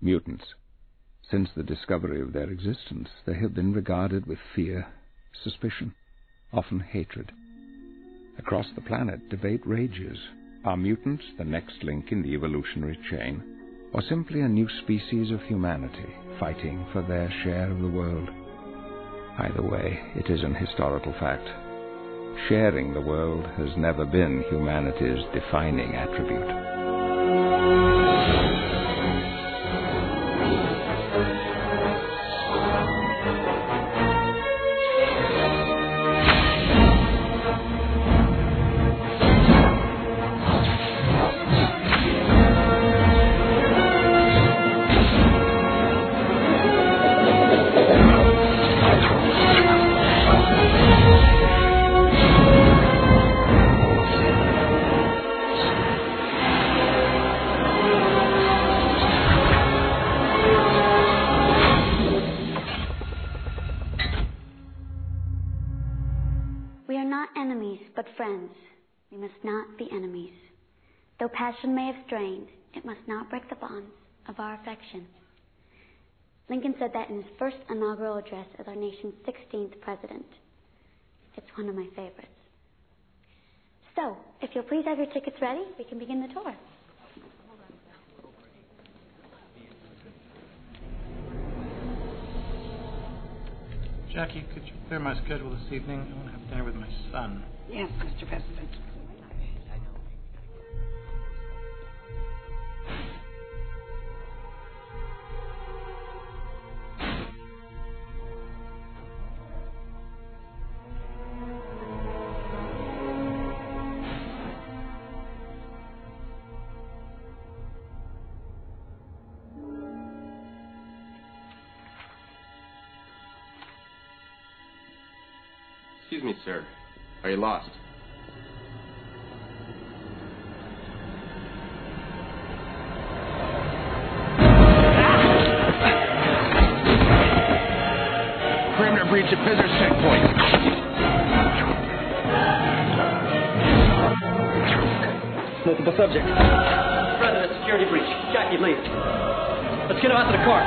Mutants. Since the discovery of their existence, they have been regarded with fear, suspicion, often hatred. Across the planet, debate rages. Are mutants the next link in the evolutionary chain, or simply a new species of humanity fighting for their share of the world? Either way, it is an historical fact. Sharing the world has never been humanity's defining attribute. But friends, we must not be enemies. Though passion may have strained, it must not break the bonds of our affection. Lincoln said that in his first inaugural address as our nation's 16th president. It's one of my favorites. So, if you'll please have your tickets ready, we can begin the tour. Jackie, could you clear my schedule this evening? I want to have dinner with my son. Yes, Mr. President. Excuse me, sir. Are you lost? Perimeter breach at visitors checkpoint. Multiple subjects. President, security breach. Jackie, leave. Let's get him out to the car.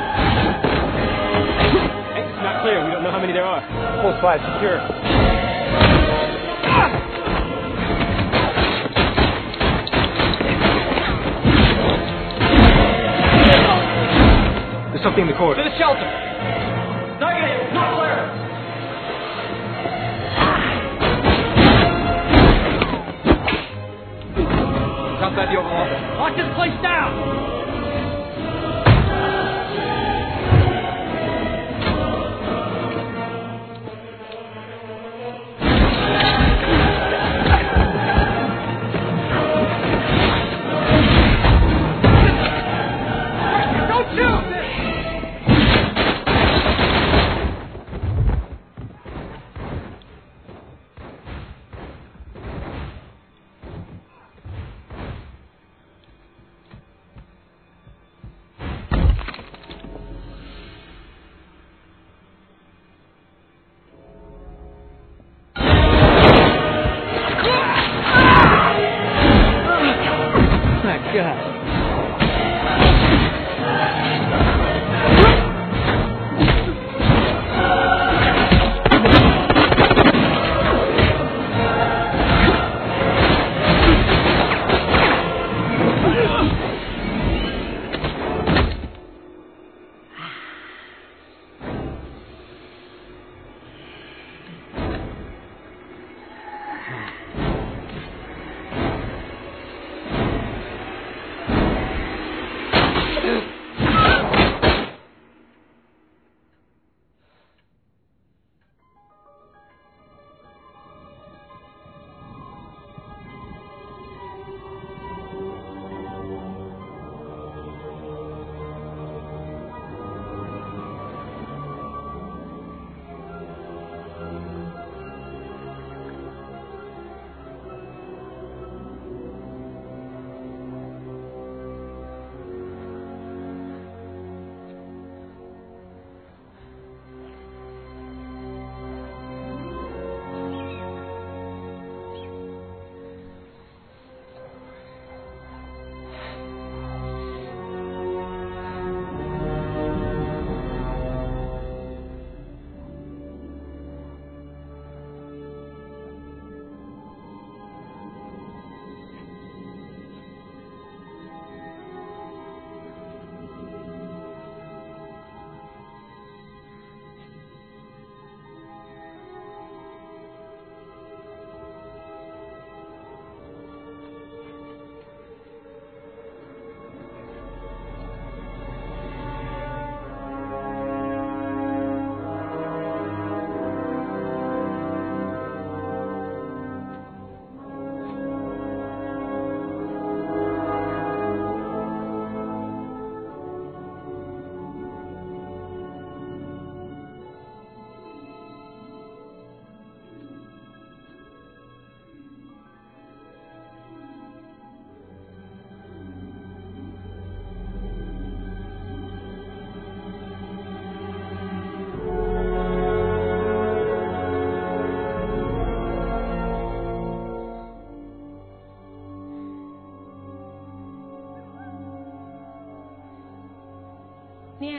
Exit's not clear. We don't know how many there are. Full squad secure. There's something in the corridor. To the shelter. Negative. Not clear. Outside the Oval Office. Lock this place down.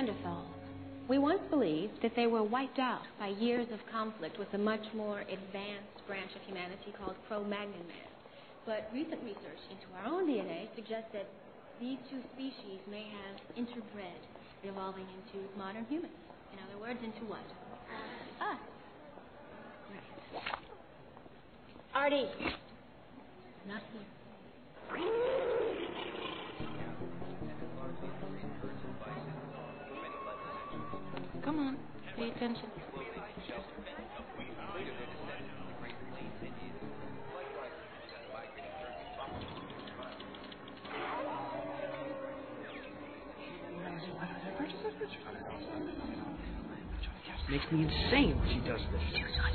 Neanderthals. We once believed that they were wiped out by years of conflict with a much more advanced branch of humanity called Cro-Magnon man. But recent research into our own DNA suggests that these two species may have interbred, evolving into modern humans. In other words, into what? Us. Right. Artie. Not here. Come on, pay attention. Makes me insane when she does this.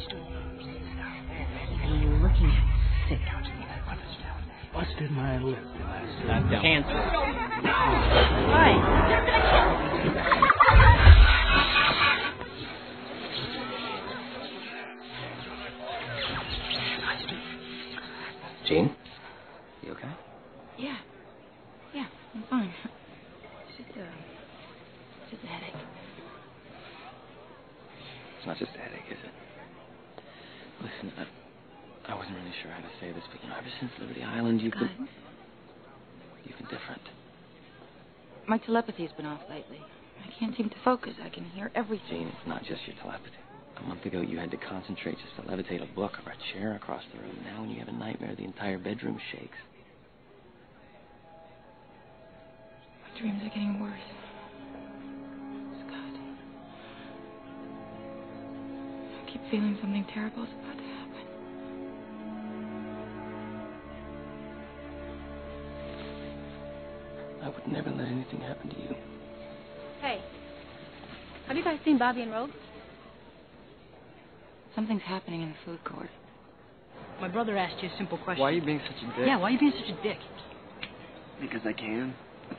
And you're looking at me sick. Busted my lip. That's cancer. Hi. Jean? You okay? Yeah, I'm fine. It's just a headache. It's not just a headache, is it? Listen, I wasn't really sure how to say this, but ever since Liberty Island, you've been different. My telepathy's been off lately. I can't seem to focus. I can hear everything. Jean, it's not just your telepathy. A month ago, you had to concentrate just to levitate a book or a chair across the room. Now, when you have a nightmare, the entire bedroom shakes. My dreams are getting worse. Scott. I keep feeling something terrible is about to happen. I would never let anything happen to you. Hey, have you guys seen Bobby and Rogue? Something's happening in the food court. My brother asked you a simple question. Why are you being such a dick? Yeah, why are you being such a dick? Because I can.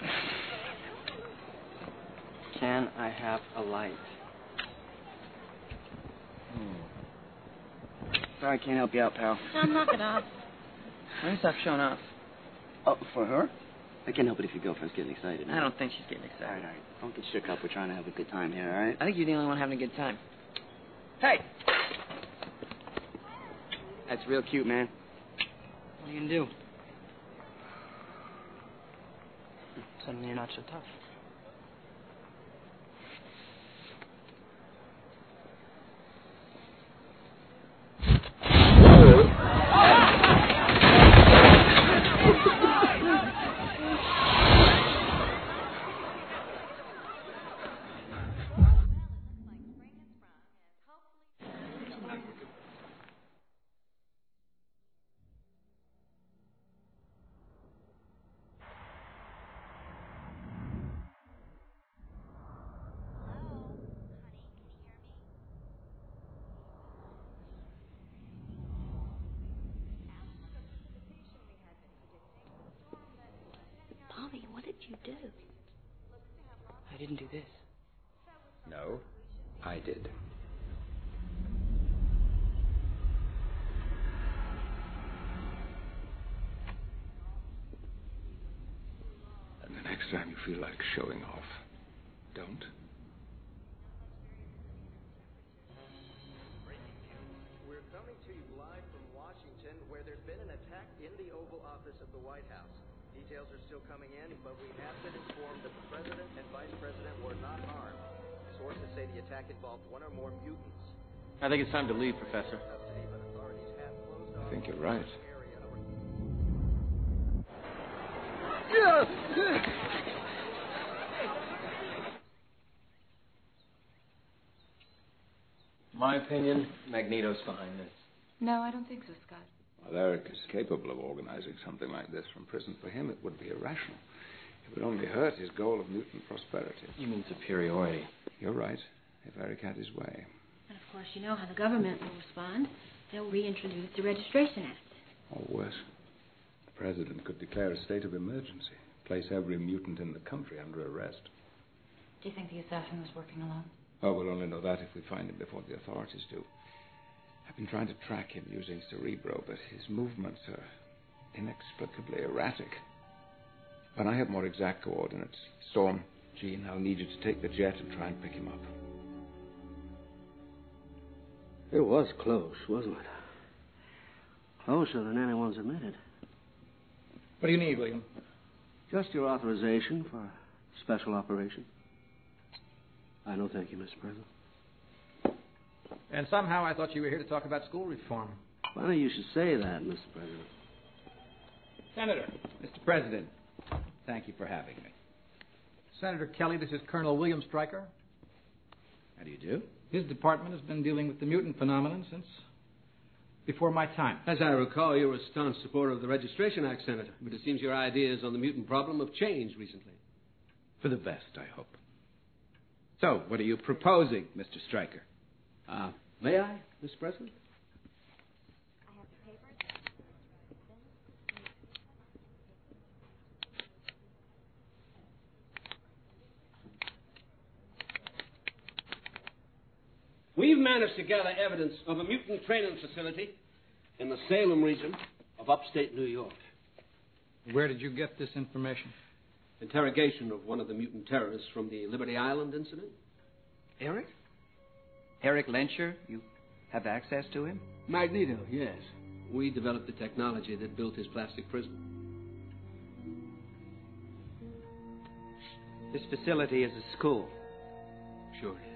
Can I have a light? Sorry, I can't help you out, pal. Tom, knock it off. Why do you stop showing off? Oh, for her? I can't help it if your girlfriend's getting excited. I don't think she's getting excited. All right. Don't get shook up. We're trying to have a good time here, all right? I think you're the only one having a good time. Hey! That's real cute, man. What are you gonna do? Suddenly you're not so tough. Bobby, what did you do? I didn't do this. No, I did. And the next time you feel like showing off, don't. We're coming to you live from Washington, where there's been an attack in the Oval Office of the White House. Details are still coming in, but we have been informed that the President and Vice President were not harmed. Sources say the attack involved one or more mutants. I think it's time to leave, Professor. I think you're right. My opinion, Magneto's behind this. No, I don't think so, Scott. Well, Eric is capable of organizing something like this from prison. For him, it would be irrational. It would only hurt his goal of mutant prosperity. You mean superiority? You're right, if Eric had his way. And of course, you know how the government will respond. They'll reintroduce the Registration Act. Or worse, the president could declare a state of emergency, place every mutant in the country under arrest. Do you think the assassin was working alone? Oh, we'll only know that if we find him before the authorities do. I've been trying to track him using Cerebro, but his movements are inexplicably erratic. When I have more exact coordinates, Storm, Gene, I'll need you to take the jet and try and pick him up. It was close, wasn't it? Closer than anyone's admitted. What do you need, William? Just your authorization for a special operation. I know, thank you, Mr. President. And somehow I thought you were here to talk about school reform. Funny you should say that, Mr. President. Senator. Mr. President, thank you for having me. Senator Kelly, this is Colonel William Stryker. How do you do? His department has been dealing with the mutant phenomenon since before my time. As I recall, you were a staunch supporter of the Registration Act, Senator. But it seems your ideas on the mutant problem have changed recently. For the best, I hope. So, what are you proposing, Mr. Stryker? May I, Mr. President? We've managed to gather evidence of a mutant training facility in the Salem region of upstate New York. Where did you get this information? Interrogation of one of the mutant terrorists from the Liberty Island incident. Eric? Eric Lencher? You have access to him? Magneto, yes. We developed the technology that built his plastic prison. This facility is a school. Sure it is.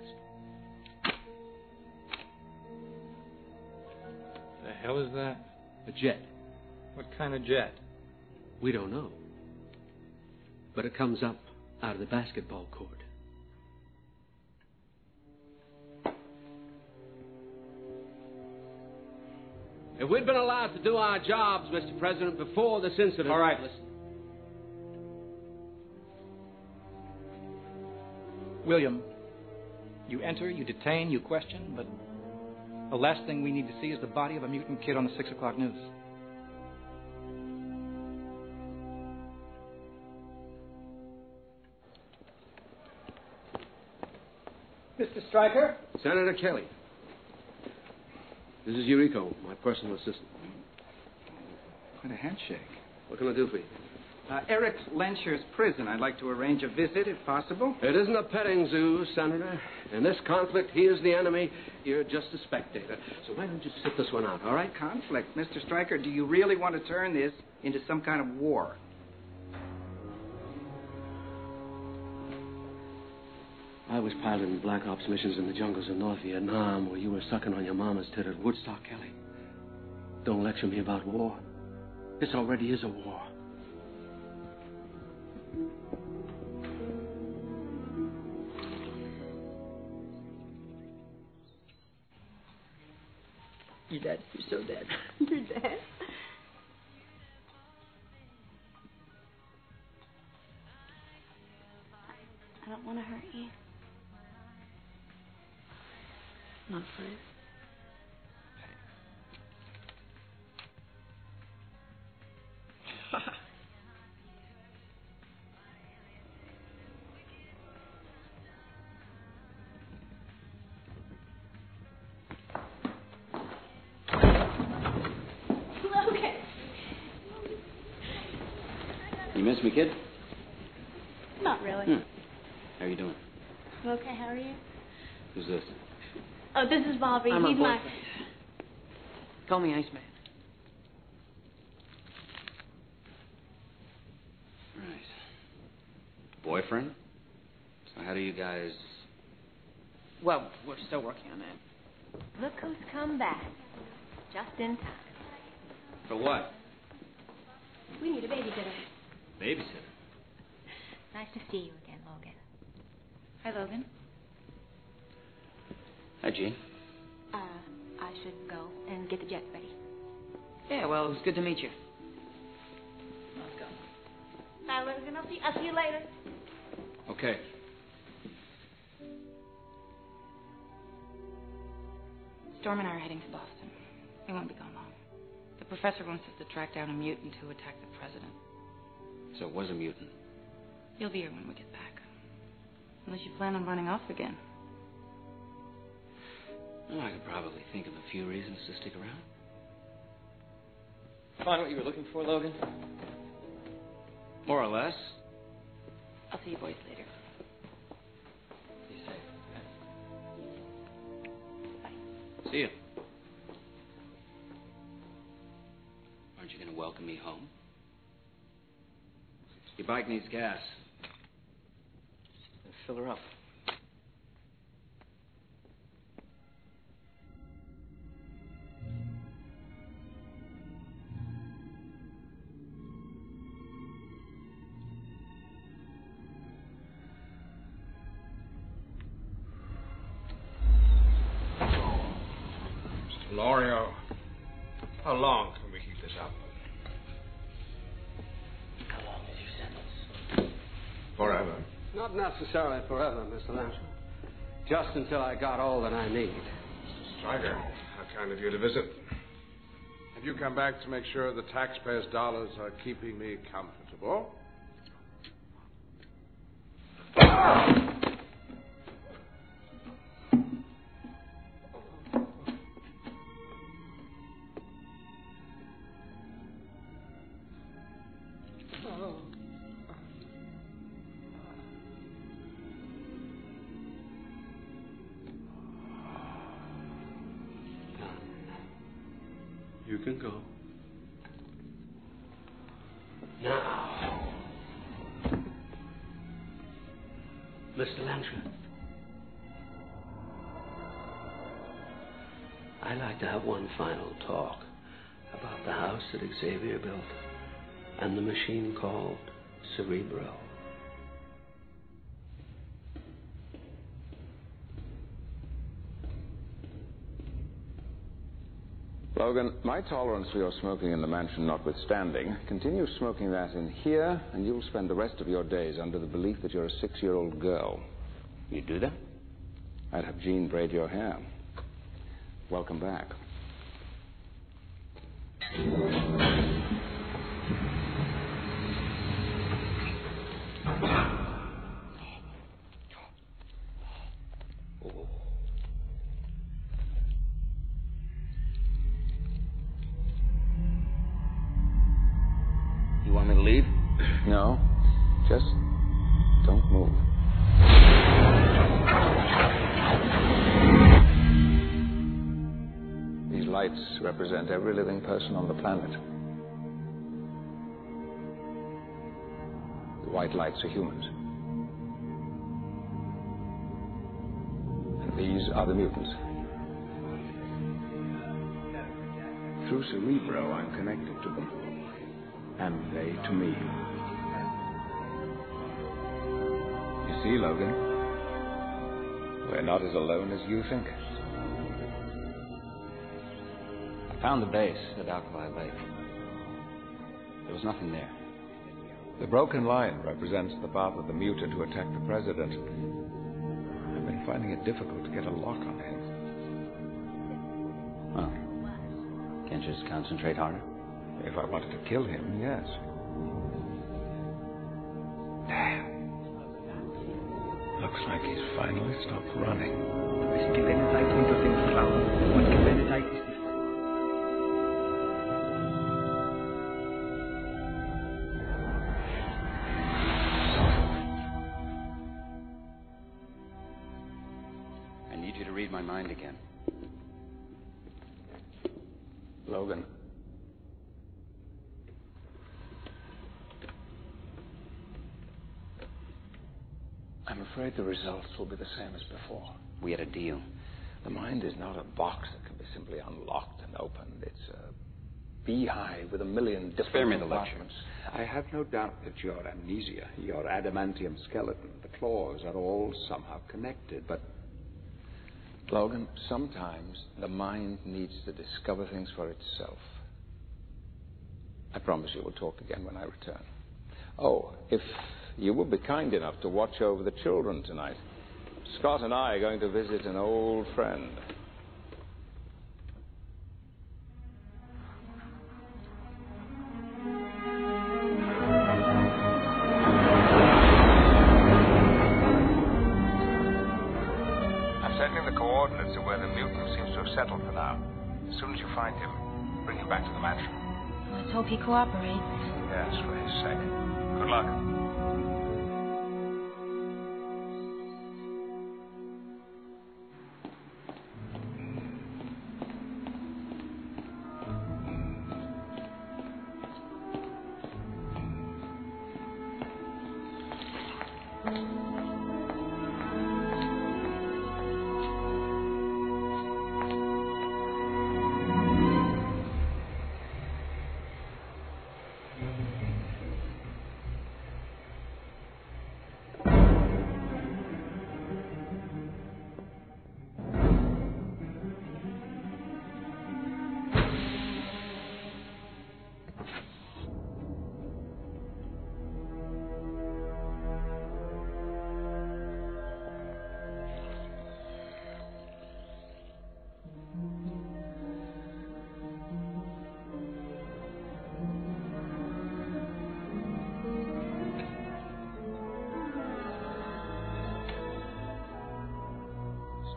The hell is that? A jet. What kind of jet? We don't know. But it comes up out of the basketball court. If we'd been allowed to do our jobs, Mr. President, before this incident... All right, listen. William, you enter, you detain, you question, but the last thing we need to see is the body of a mutant kid on the 6 o'clock news. Mr. Stryker? Senator Kelly. This is Yuriko, my personal assistant. Quite a handshake. What can I do for you? Eric Lencher's prison. I'd like to arrange a visit, if possible. It isn't a petting zoo, Senator. In this conflict, he is the enemy. You're just a spectator. So why don't you sit this one out, all right? Conflict. Mr. Stryker, do you really want to turn this into some kind of war? I was piloting Black Ops missions in the jungles of North Vietnam where you were sucking on your mama's tit at Woodstock, Kelly. Don't lecture me about war. This already is a war. You're dead. You're so dead. You're dead? I don't want to hurt you. I'm not afraid. Logan! You miss me, kid? Not really. How are you doing? I'm okay, how are you? Who's this? Oh, this is Bobby. I'm her He's my... boyfriend. Call me Iceman. Right. Boyfriend? So how do you guys... Well, we're still working on that. Look who's come back. Just in time. For what? We need a babysitter. Babysitter? Nice to see you again, Logan. Hi, Logan. Hi, Gene. I should go and get the jets ready. Yeah, well, it was good to meet you. Let's go. Bye, Logan. I'll see you later. Okay. Storm and I are heading to Boston. We won't be gone long. The professor wants us to track down a mutant who attacked the president. So it was a mutant. You'll be here when we get back. Unless you plan on running off again. Oh, I could probably think of a few reasons to stick around. Find what you were looking for, Logan? More or less. I'll see you boys later. See you. Aren't you going to welcome me home? Your bike needs gas. Fill her up. Mr. Lorio, how long can we keep this up? How long is your sentence? Forever. Not necessarily forever, Mr. Lansing. Just until I got all that I need. Mr. Stryker, how kind of you to visit. Have you come back to make sure the taxpayers' dollars are keeping me comfortable? You can go. Now, Mr. Lansing, I'd like to have one final talk about the house that Xavier built and the machine called Cerebro. Logan, my tolerance for your smoking in the mansion notwithstanding, continue smoking that in here, and you'll spend the rest of your days under the belief that you're a 6-year-old girl. You do that? I'd have Jean braid your hair. Welcome back. You want me to leave? No, just don't move. These lights represent every living person on the planet. The white lights are humans. And these are the mutants. Through Cerebro, I'm connected to them. And they to me. You see, Logan, we're not as alone as you think. I found the base at Alkali Lake. There was nothing there. The broken line represents the path of the mutant who attacked the president. I've been finding it difficult to get a lock on him. Oh. Can't you just concentrate harder? If I wanted to kill him, yes. Looks like he's finally stopped running. Wissen Sie, wenn es Zeit unter den Frauen und wenn es Zeit ist, I need you to read my mind again. Logan. I'm afraid the results will be the same as before. We had a deal. The mind is not a box that can be simply unlocked and opened. It's a beehive with a million different Spare me the compartments. I have no doubt that your amnesia, your adamantium skeleton, the claws are all somehow connected, but Logan, sometimes the mind needs to discover things for itself. I promise you we'll talk again when I return. Oh, if you will be kind enough to watch over the children tonight. Scott and I are going to visit an old friend. I'm sending the coordinates of where the mutant seems to have settled for now. As soon as you find him, bring him back to the mansion. Let's hope he cooperates. Yes, for his sake. Good luck.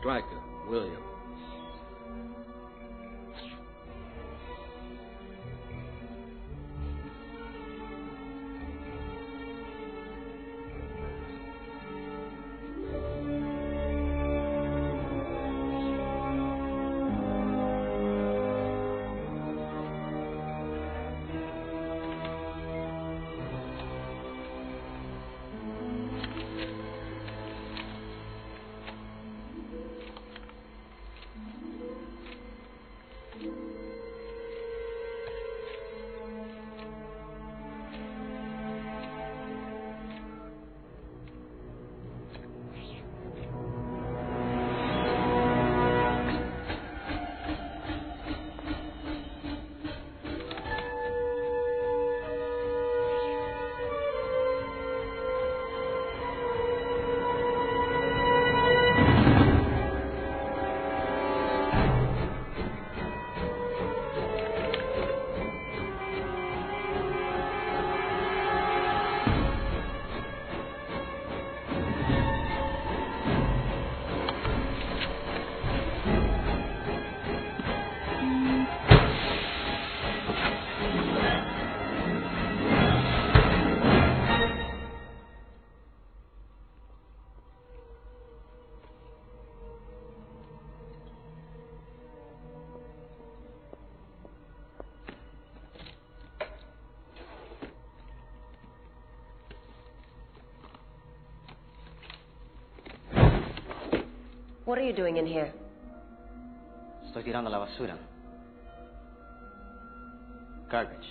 Stryker, William. What are you doing in here? Estoy tirando la basura. Garbage.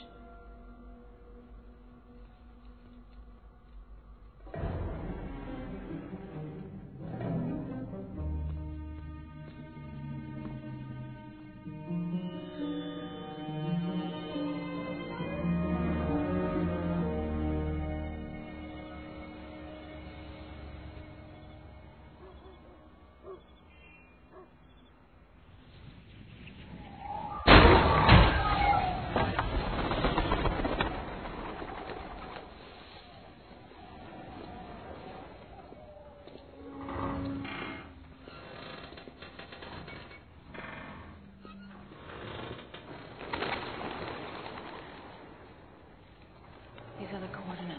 These are the coordinates.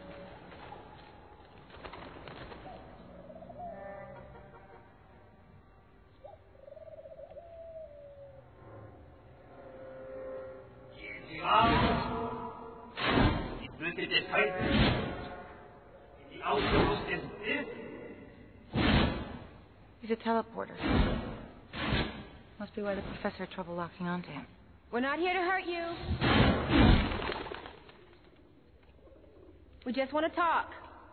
He's a teleporter. Must be why the professor had trouble locking onto him. We're not here to hurt you. We just want to talk.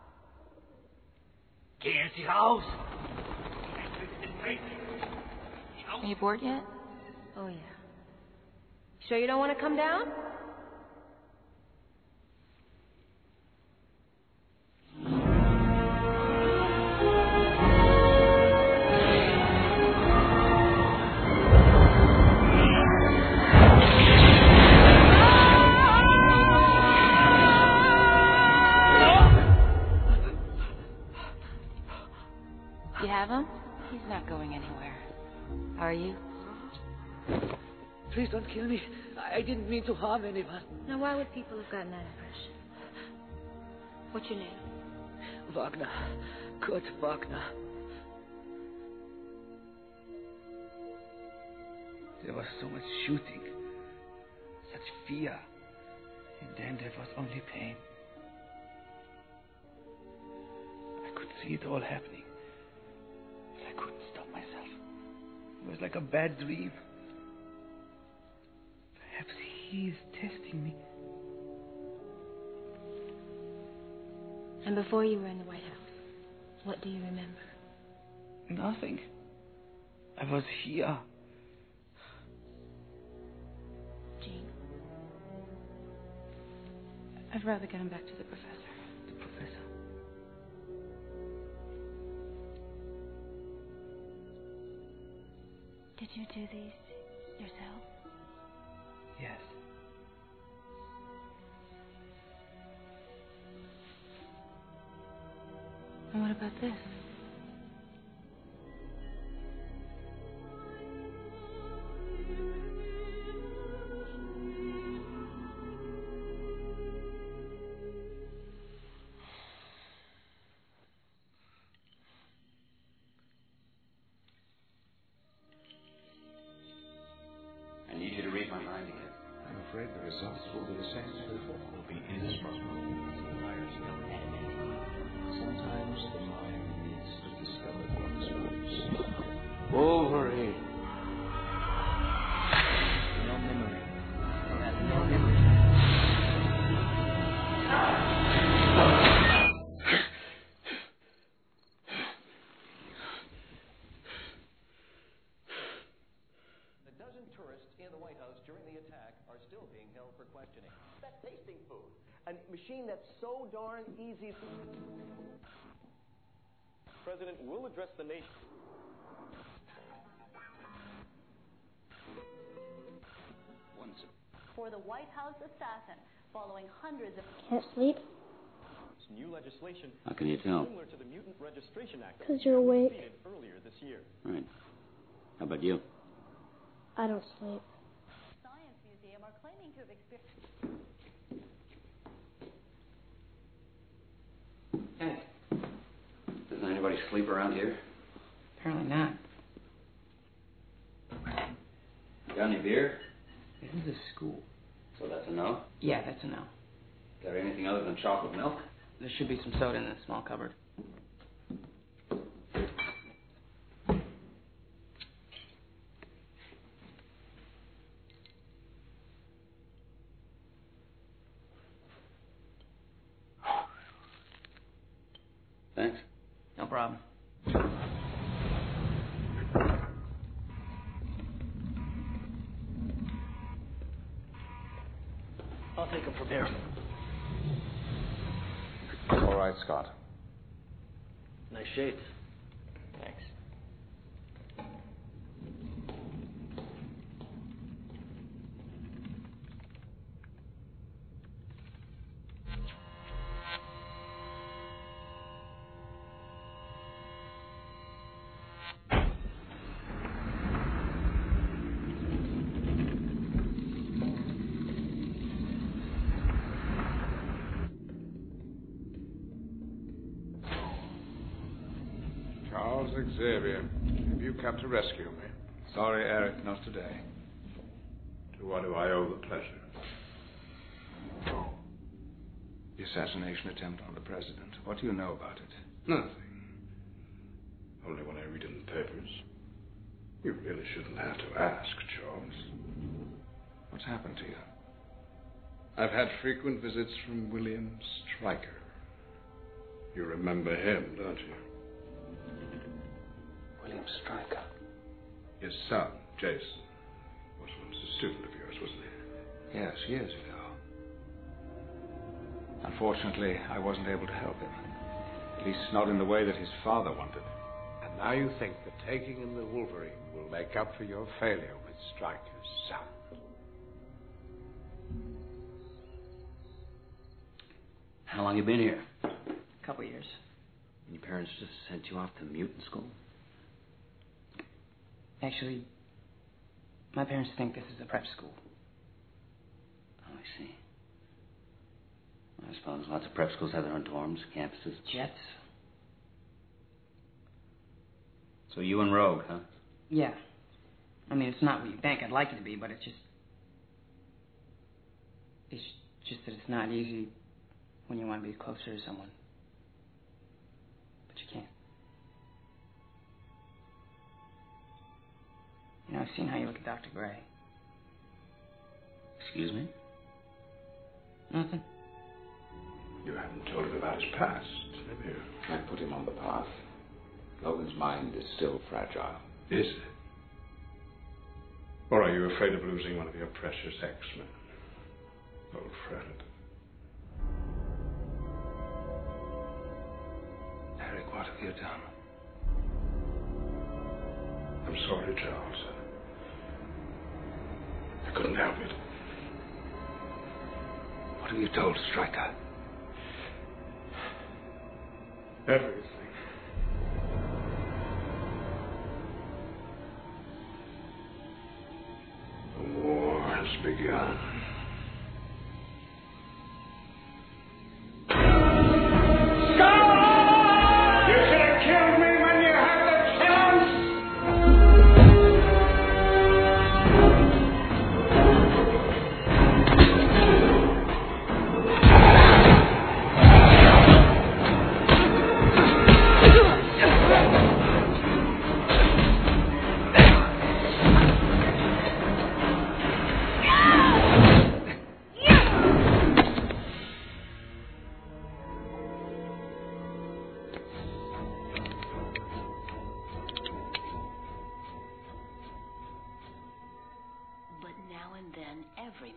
Are you bored yet? Oh, yeah. Sure you don't want to come down? You have him? He's not going anywhere. Are you? Please don't kill me. I didn't mean to harm anyone. Now, why would people have gotten that impression? What's your name? Wagner. Kurt Wagner. There was so much shooting. Such fear. And then there was only pain. I could see it all happening. But I couldn't stop myself. It was like a bad dream. Perhaps he is testing me. And before you were in the White House, what do you remember? Nothing. I was here. Jean. I'd rather get him back to the professor. The professor? Did you do these yourself? Yes. And what about this? mind again. I'm afraid the results will be the same as before. Will be indescribable. Sometimes the mind needs to discover one's roots. Wolverine. No memory. No memory. A dozen tourists in the White House during the attack are still being held for questioning. That tasting food, a machine that's so darn easy. The President will address the nation. For the White House assassin, following hundreds of... Can't sleep? New legislation How can you tell? similar to the Mutant Registration Act 'Cause you're awake. defeated earlier this year. Right. How about you? I don't sleep. Science Museum are claiming to have experienced... Hey. Doesn't anybody sleep around here? Apparently not. You got any beer? This is a school. So that's a no? Yeah, that's a no. Is there anything other than chocolate milk? There should be some soda in the small cupboard. Thanks. No problem. I'll take him from here. All right, Scott. Nice shades. Thanks. Charles Xavier, have you come to rescue me? Sorry, Eric, not today. To what do I owe the pleasure? The assassination attempt on the president. What do you know about it? Nothing. Only when I read in the papers. You really shouldn't have to ask, Charles. What's happened to you? I've had frequent visits from William Stryker. You remember him, don't you? William Stryker. His son, Jason, was once a student of yours, wasn't he? Yes, years ago. Unfortunately, I wasn't able to help him. At least not in the way that his father wanted. And now you think that taking in the Wolverine will make up for your failure with Stryker's son. How long you been here? A couple years. Your parents just sent you off to mutant school? Actually, my parents think this is a prep school. Oh, I see. I suppose lots of prep schools have their own dorms, campuses. Jets? So you and Rogue, huh? Yeah. I mean, it's not what you think I'd like it to be, but it's just that it's not easy when you want to be closer to someone. But you can't. You know, I've seen how you look at Dr. Gray. Excuse me? Nothing. You haven't told him about his past, have you? I put him on the path. Logan's mind is still fragile. Is it? Or are you afraid of losing one of your precious X-Men? Old friend. Eric, what have you done? I'm sorry, Charles. I couldn't help it. What have you told Stryker? Everything. The war has begun.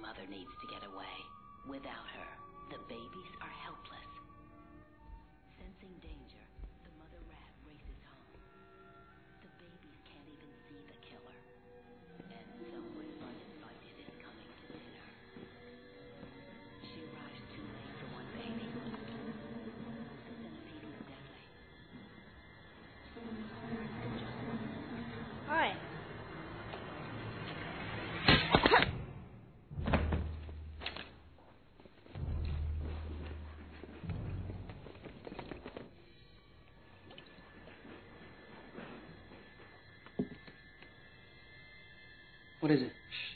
mother needs to get away. Without her, the babies are helpless. Sensing danger, the mother rat races home. The babies can't even see the killer. And someone uninvited is coming to dinner. She arrives too late for one baby. The centipede was deadly. Hi. What is it?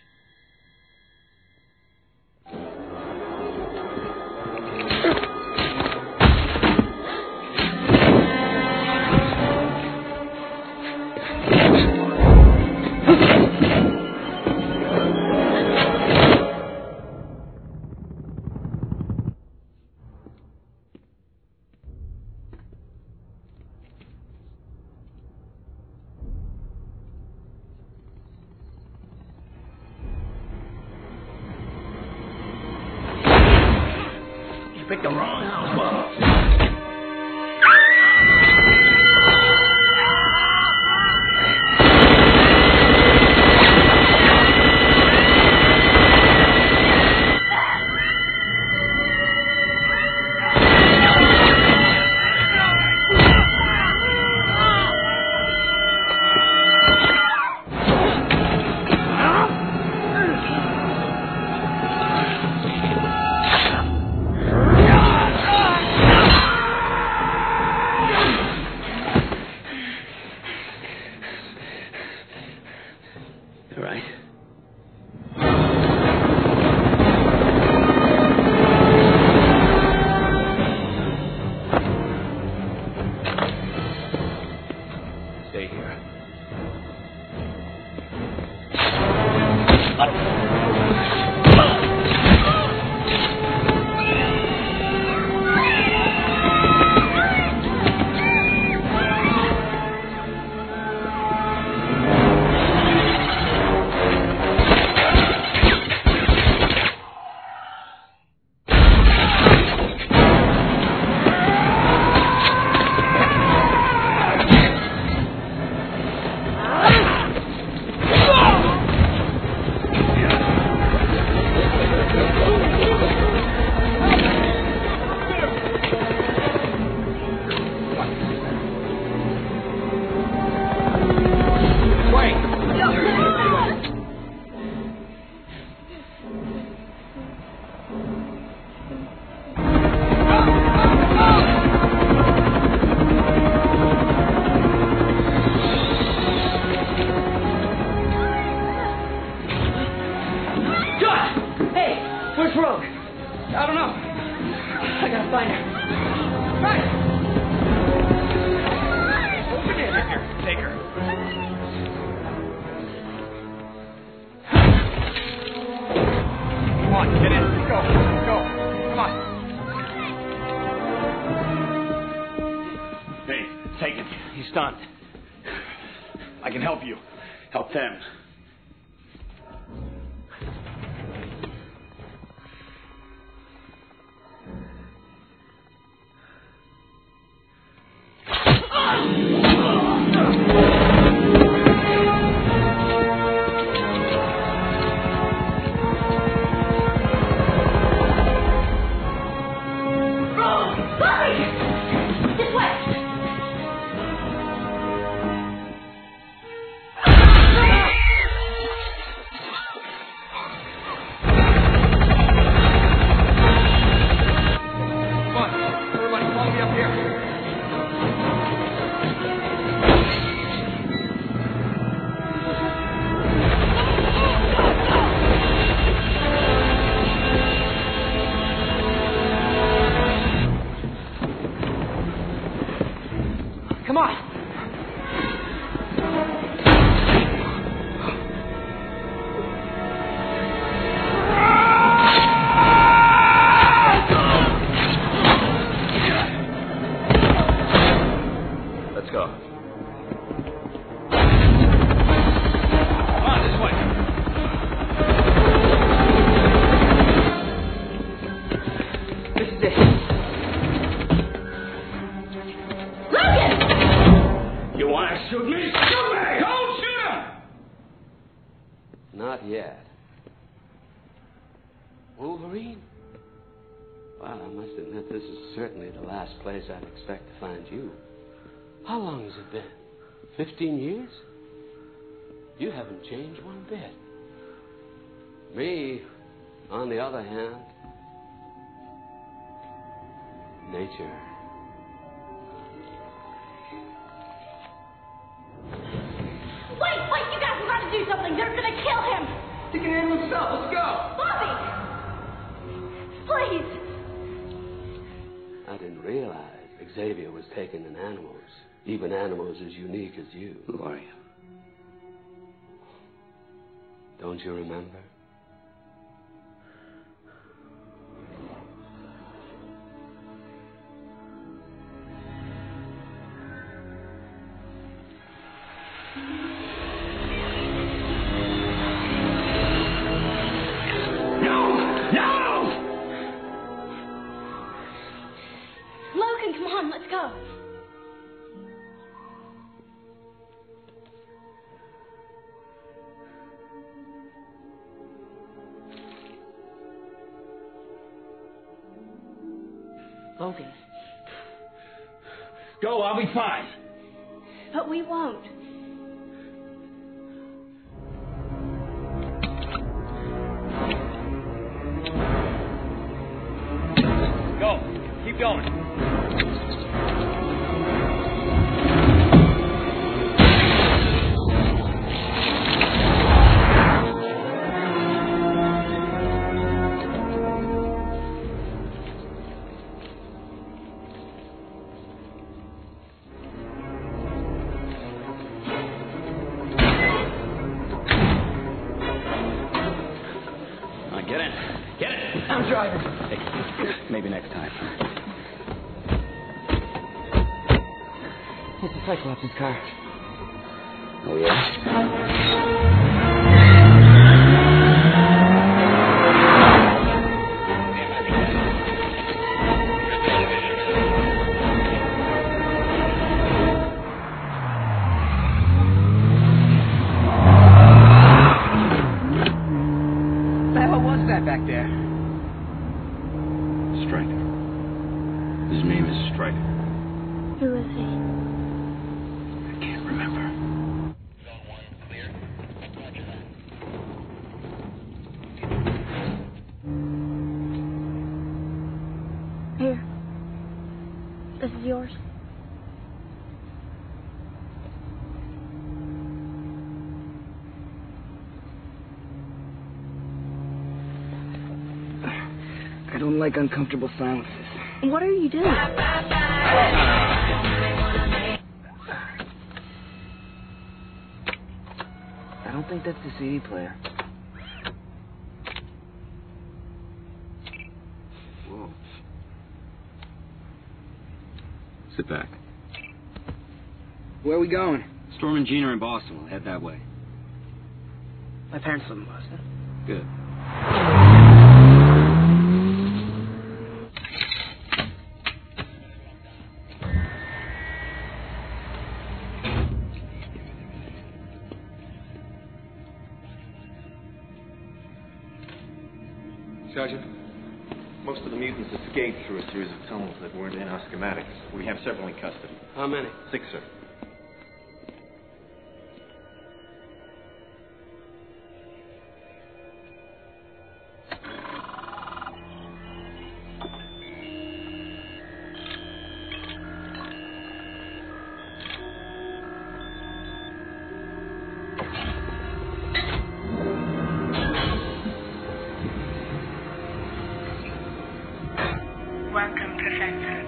Picked the wrong house, Bob. All right. Stay here. Where's Rogue? I don't know. I gotta find her. Right. Open it. Here, take her. Come on, get in. Let's go. Let's go. Come on. Hey, take it. He's stunned. I can help you. Help them. Wolverine? Well, I must admit, this is certainly the last place I'd expect to find you. How long has it been? 15 years? You haven't changed one bit. Me, on the other hand, nature. Wait, you guys have got to do something. They're going to kill him. He can handle himself. Let's go. Bobby! Please. I didn't realize Xavier was taking in animals, even animals as unique as you. Who are you? Don't you remember? Logan, come on, let's go. Logan. Go, I'll be fine. But we won't. Go. Keep going. Get in. Get in. I'm driving. Hey, maybe next time. It's the Cyclops' car. Oh, yeah? Back there. Stryker. His name is Stryker. Who is he? I can't remember. Here. This is yours. I don't like uncomfortable silences. What are you doing? I don't think that's the CD player. Whoa. Sit back. Where are we going? Storm and Gina are in Boston. We'll head that way. My parents live in Boston. Good. Sergeant, most of the mutants escaped through a series of tunnels that weren't in our schematics. We have several in custody. How many? 6, sir. Welcome, Professor.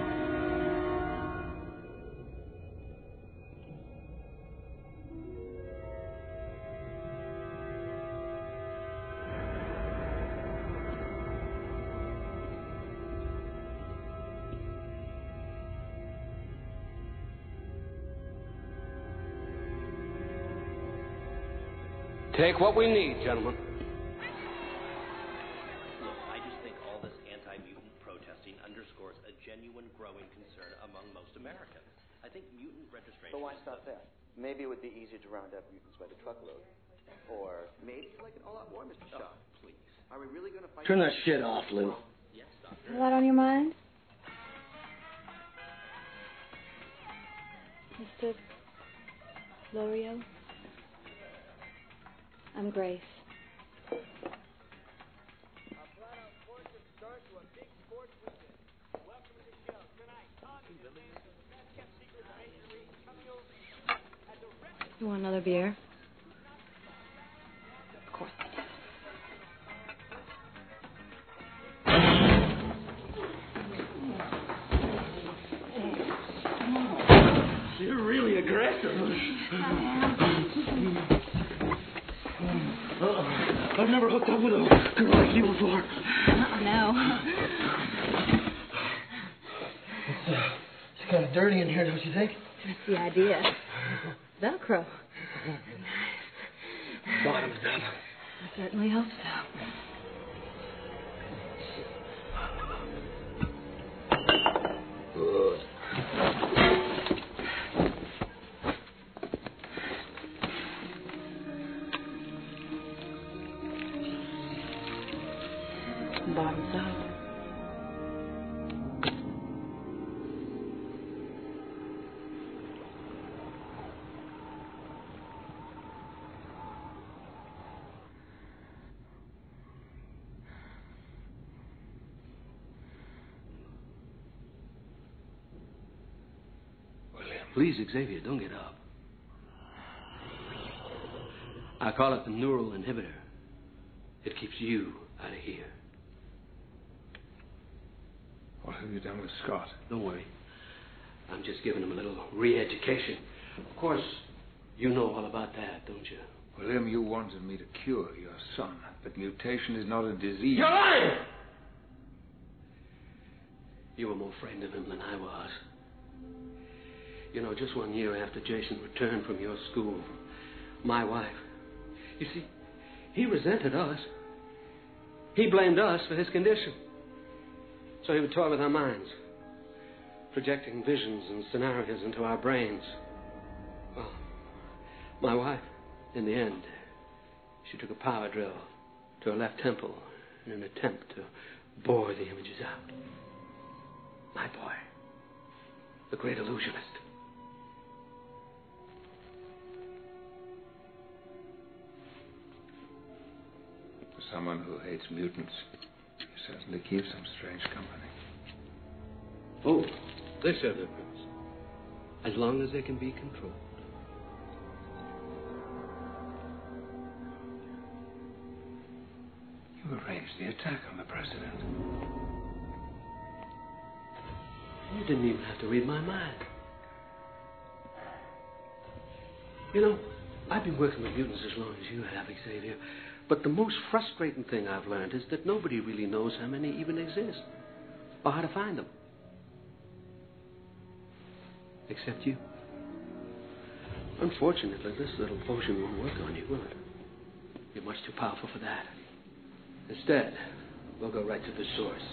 Take what we need, gentlemen. Look, I just think all this anti-mutant protesting underscores a genuine growing concern among most Americans. I think mutant registration... But why stop there? Maybe it would be easier to round up mutants by the truckload. Or maybe like an all-out war, Mr. Shaw. Please. Are we really going to fight? Turn that shit off, Lou. Yes, Is a lot on your mind? Mr. Lorio? I'm Grace. You want another beer? Of course I do. You're really aggressive. I've never hooked up with a girl like you before. No. It's kind of dirty in here, don't you think? That's the idea. Velcro. Bottoms up. I certainly hope so. Bottoms up. Please, Xavier, don't get up. I call it the neural inhibitor. It keeps you out of here. What have you done with Scott? Don't worry. I'm just giving him a little re-education. Of course, you know all about that, don't you? William, you wanted me to cure your son, but mutation is not a disease. You're lying! You were more frightened of him than I was. You know, just 1 year after Jason returned from your school, my wife, you see, he resented us. He blamed us for his condition. So he would toy with our minds, projecting visions and scenarios into our brains. Well, my wife, in the end, she took a power drill to her left temple in an attempt to bore the images out. My boy, the great illusionist. For someone who hates mutants, you certainly keep some strange company. Oh, they serve their purpose. As long as they can be controlled. You arranged the attack on the president. You didn't even have to read my mind. You know, I've been working with mutants as long as you have, Xavier. But the most frustrating thing I've learned is that nobody really knows how many even exist, or how to find them. Except you. Unfortunately, this little potion won't work on you, will it? You're much too powerful for that. Instead, we'll go right to the source.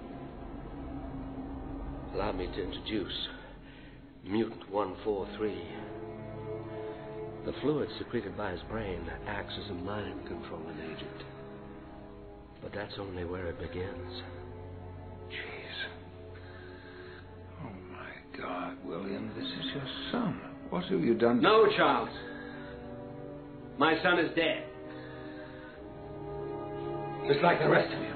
Allow me to introduce Mutant 143. The fluid secreted by his brain acts as a mind-controlling agent. But that's only where it begins. Jeez. Oh, my God, William, this is your son. What have you done? No, Charles. My son is dead. Just like the rest of you.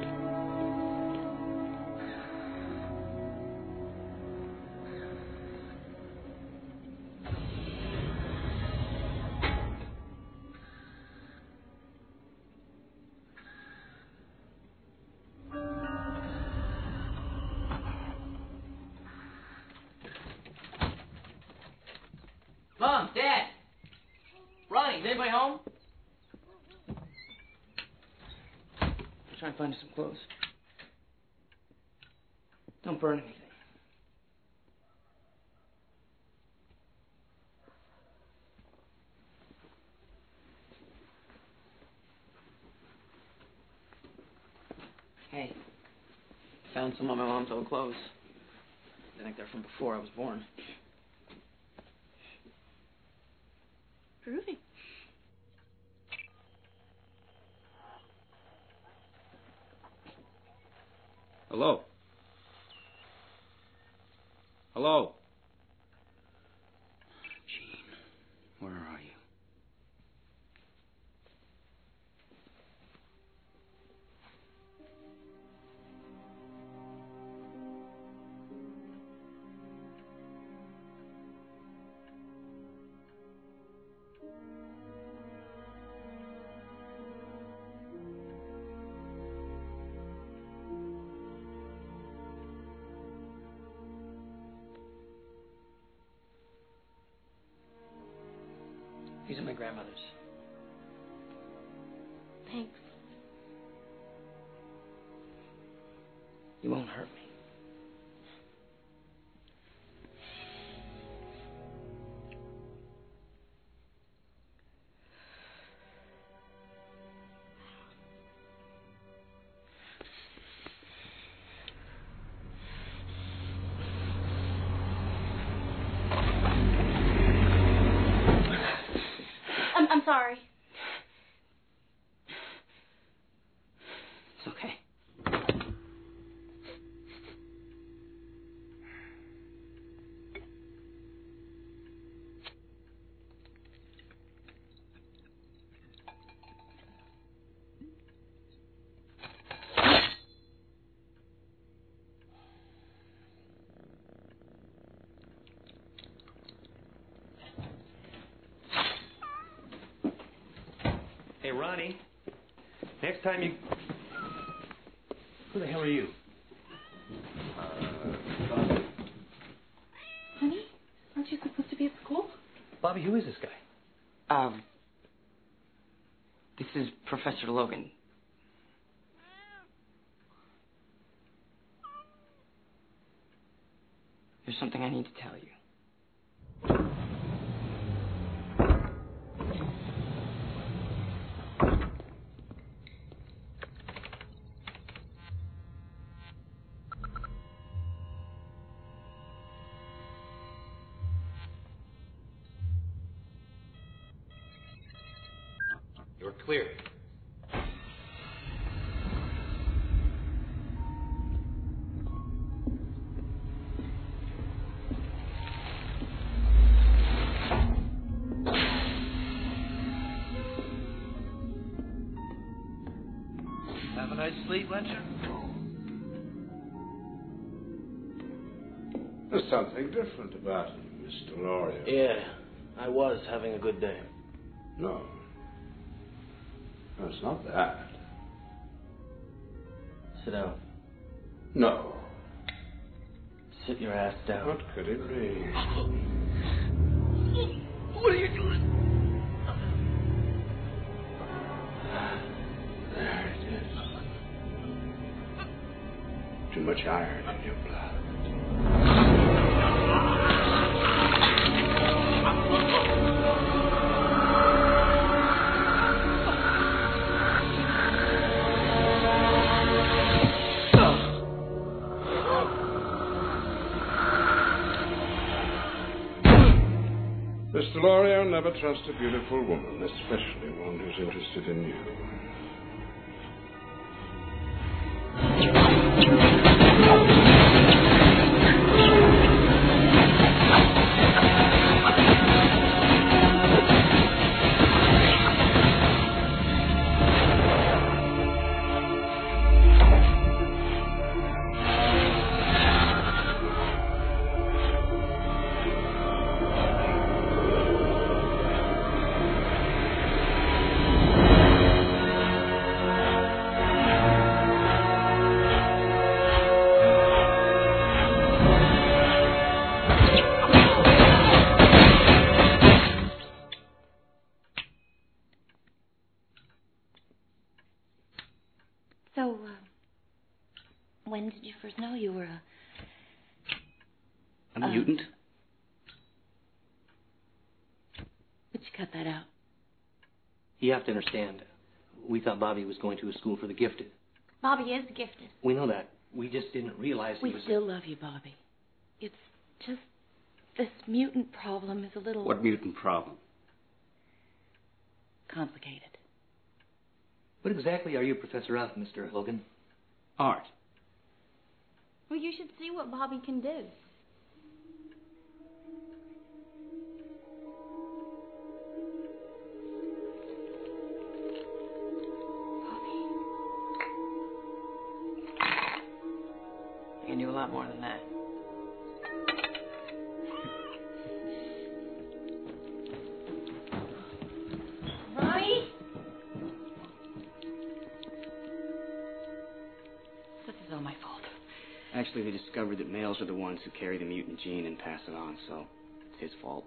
Mom, Dad! Ronnie, is anybody home? Try and find you some clothes. Don't burn anything. Hey, found some of my mom's old clothes. I think they're from before I was born. Groovy. Hello? Hello? Gene, where are you? These are my grandmother's. Thanks. You won't hurt me. I'm sorry. It's okay. Hey, Ronnie. Next time you... Who the hell are you? Honey, aren't you supposed to be at school? Bobby, who is this guy? This is Professor Logan. There's something I need to tell you. You're clear. Have a nice sleep, Lyncher? There's something different about him, Mr. Loria. Yeah, I was having a good day. No. No, it's not that. Sit down. No. Sit your ass down. What could it be? What are you doing? There it is. Too much iron in your blood. Mr. Loria, never trust a beautiful woman, especially one who's interested in you. So, when did you first know you were A mutant? Would you cut that out? You have to understand, we thought Bobby was going to a school for the gifted. Bobby is gifted. We know that. We just didn't realize he We was... still love you, Bobby. It's just this mutant problem is a little... What mutant problem? complicated. What exactly are you, Professor of, Mr. Logan? Art. Well, you should see what Bobby can do. You can do a lot more than that. Mommy? This is all my fault. Actually, they discovered that males are the ones who carry the mutant gene and pass it on, so it's his fault.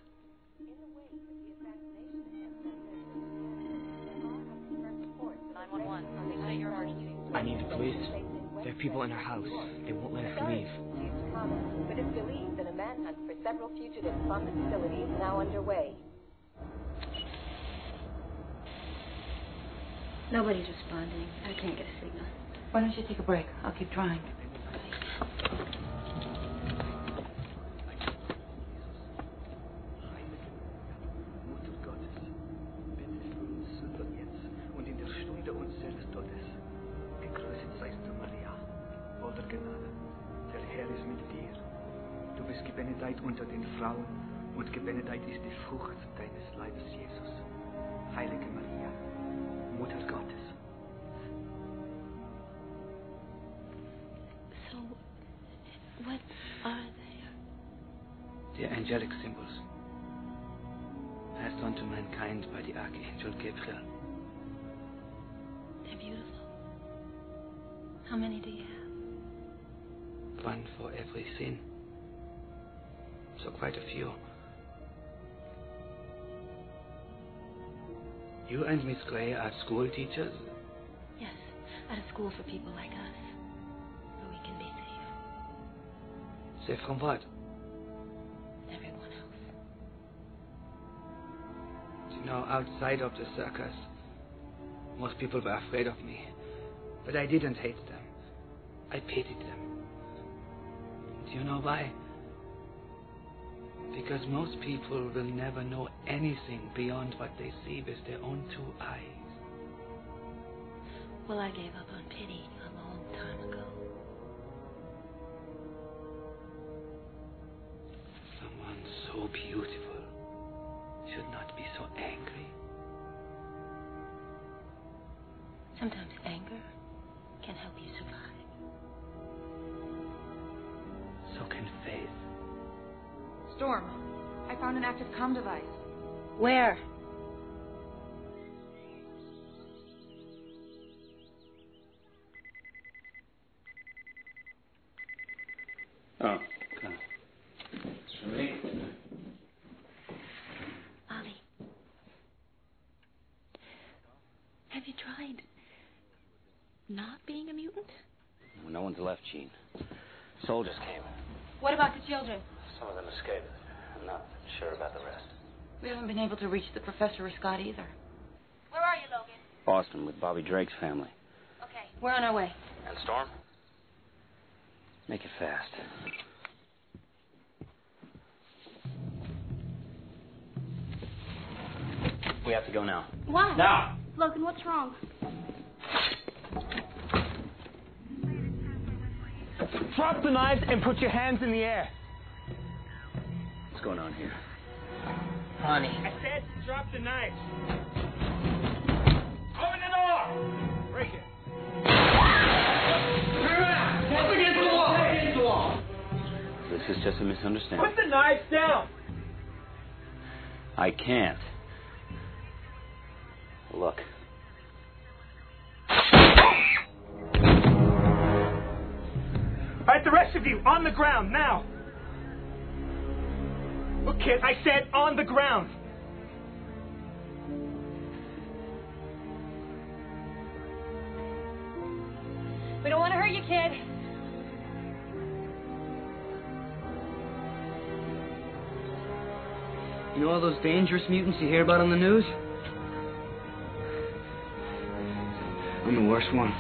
I need the police. There are people in our house. They won't let us leave. But it's believed that a manhunt for several fugitives from the facility is now underway. Nobody's responding. I can't get a signal. Why don't you take a break? I'll keep trying. Unter den Frauen und gebenedeit ist die Frucht deines Leibes, Jesus. Heilige Maria, Mutter Gottes. So, what are they? They're angelic symbols, passed on to mankind by the Archangel Gabriel. They're beautiful. How many do you have? One for every sin. So quite a few. You and Miss Gray are school teachers? Yes, at a school for people like us, where we can be safe. Safe from what? Everyone else. You know, outside of the circus, most people were afraid of me. But I didn't hate them. I pitied them. Do you know why? Because most people will never know anything beyond what they see with their own two eyes. Well, I gave up on pity a long time ago. Someone so beautiful should not be so angry. Sometimes anger can help you survive. So can faith. Storm, I found an active comm device. Where? Oh, okay. It's for me. Ollie, have you tried not being a mutant? Well, no one's left, Gene. Soldiers came. What about the children? Some of them escaped. I'm not sure about the rest. We haven't been able to reach the professor or Scott either. Where are you, Logan? Boston with Bobby Drake's family. Okay, we're on our way. And Storm? Make it fast. We have to go now. Why? Now! Logan, what's wrong? Drop the knives and put your hands in the air. What's going on here? Honey. I said drop the knives. Open the door! Break it. Up against the wall! Up against the wall! This is just a misunderstanding. Put the knives down! I can't. Look. All right, the rest of you, on the ground, now. Look, kid, I said on the ground. We don't want to hurt you, kid. You know all those dangerous mutants you hear about on the news? I'm the worst one.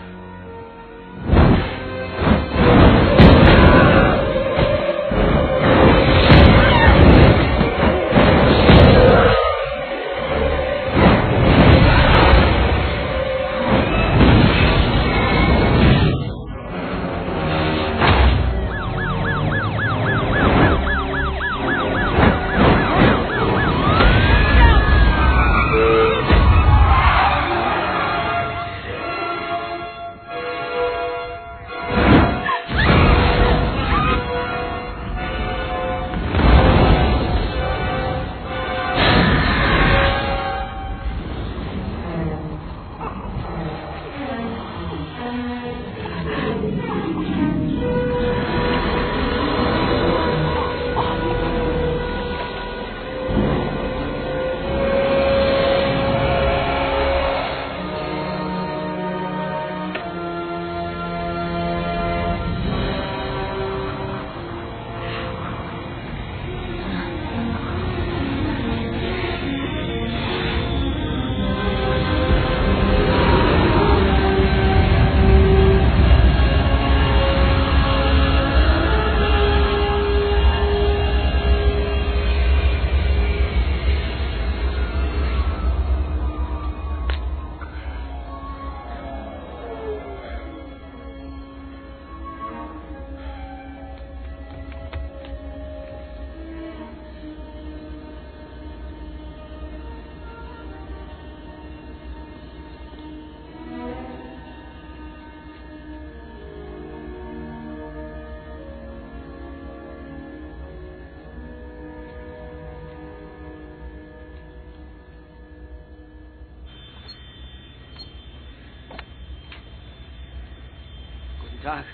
Tag.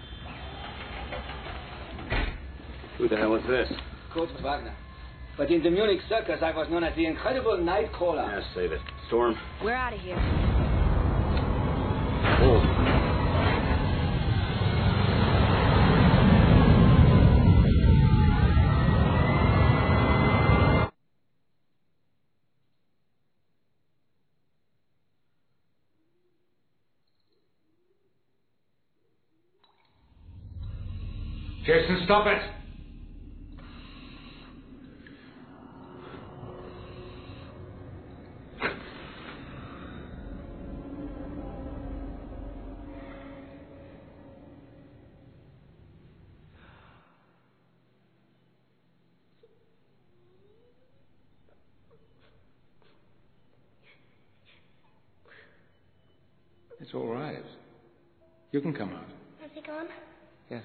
Who the hell is this? Kurt Wagner. But in the Munich circus, I was known as the Incredible Nightcrawler. Yeah, save it. Storm. We're out of here. Oh. Jason, stop it! It's all right. You can come out. Has he gone? Yes.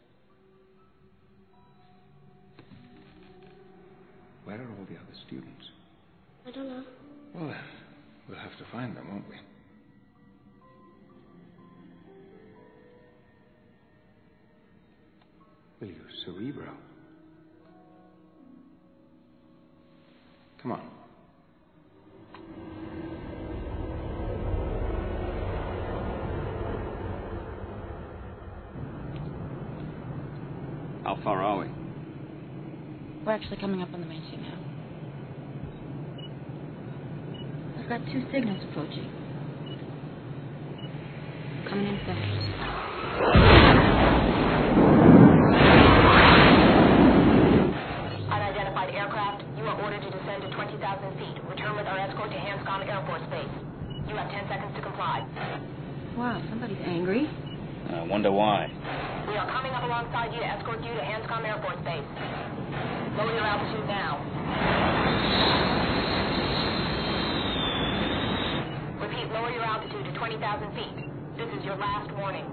Where are all the other students? I don't know. Well, then, we'll have to find them, won't we? Will you, Cerebro? Come on. How far are we? We're actually coming up on the main street now. I've got 2 signals approaching. Coming in fast. Unidentified aircraft, you are ordered to descend to 20,000 feet. Return with our escort to Hanscom Air Force Base. You have 10 seconds to comply. Wow, somebody's angry. I wonder why. We are coming up alongside you to escort you to Hanscom Air Force Base. Lower your altitude now. Repeat, lower your altitude to 20,000 feet. This is your last warning.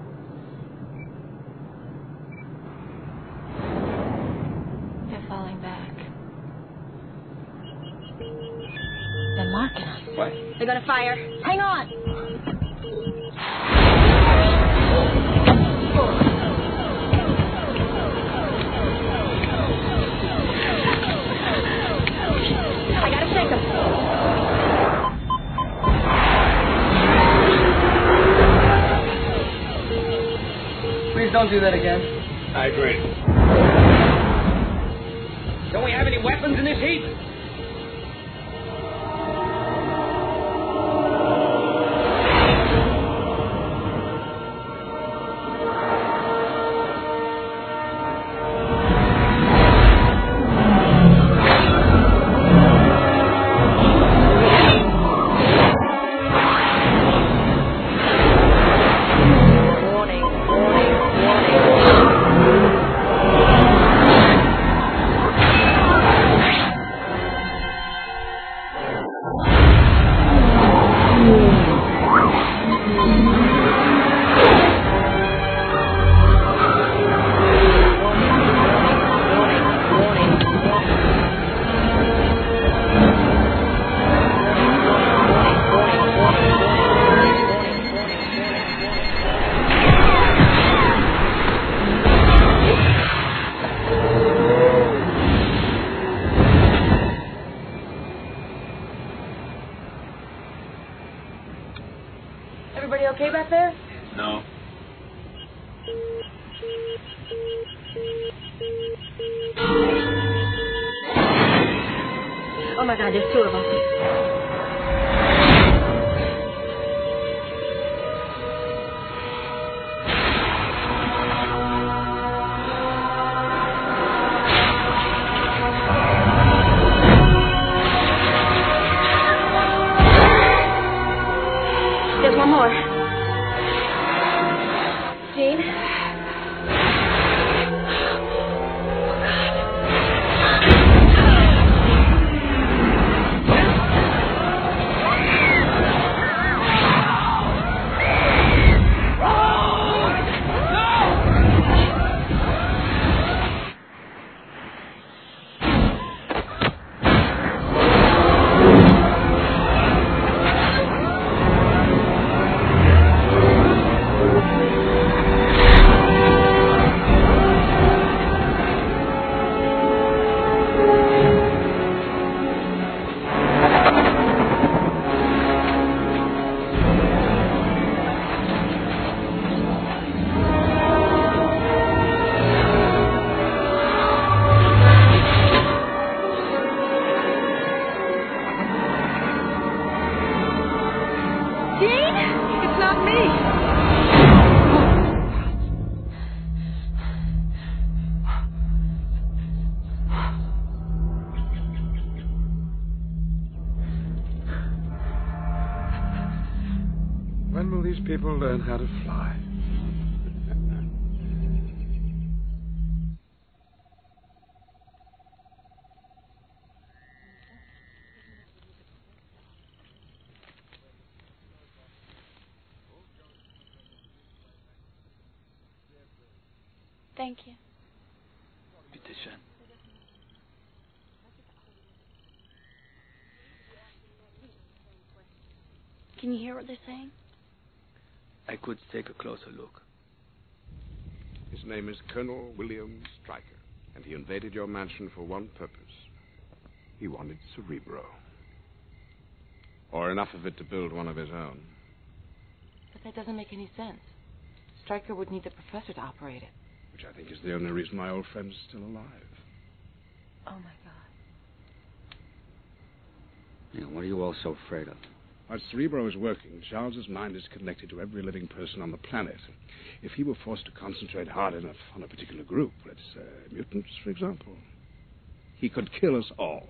They're falling back. They're marking us. What? They're gonna fire. Hang on! I gotta shake them. Please don't do that again. I agree. Don't we have any weapons in this heat? Everybody okay back there? No. Oh my God, there's 2 of them. There's one more. Jean? people learn how to fly. Thank you. Bitte schön. Can you hear what they're saying? I could take a closer look. His name is Colonel William Stryker, and he invaded your mansion for one purpose. He wanted Cerebro. Or enough of it to build one of his own. But that doesn't make any sense. Stryker would need the professor to operate it. Which I think is the only reason my old friend's still alive. Oh, my God. Yeah, what are you all so afraid of? While Cerebro is working, Charles's mind is connected to every living person on the planet. If he were forced to concentrate hard enough on a particular group, let's say mutants, for example, he could kill us all.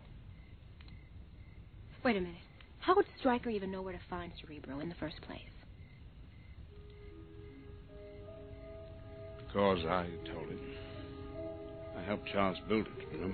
Wait a minute. How would Stryker even know where to find Cerebro in the first place? Because I told him. I helped Charles build it, remember?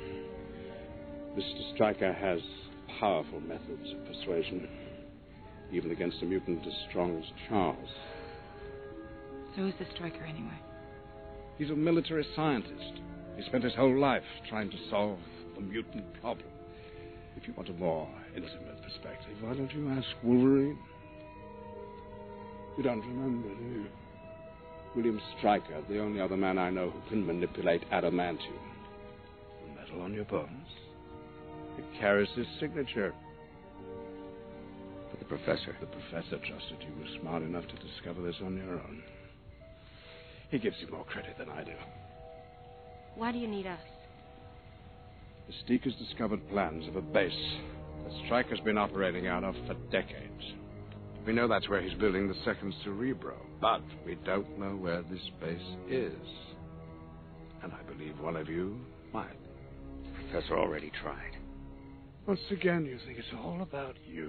Mr. Stryker has powerful methods of persuasion, even against a mutant as strong as Charles. So who's this Stryker anyway? He's a military scientist. He spent his whole life trying to solve the mutant problem. If you want a more intimate perspective, why don't you ask Wolverine? You don't remember, do you? William Stryker, the only other man I know who can manipulate adamantium. The metal on your bones. It carries his signature. But the professor... The professor trusted you were smart enough to discover this on your own. He gives you more credit than I do. Why do you need us? Mystique has discovered plans of a base that Stryker's been operating out of for decades. We know that's where he's building the second Cerebro, but we don't know where this base is. And I believe one of you might. The professor already tried. Once again, you think it's all about you.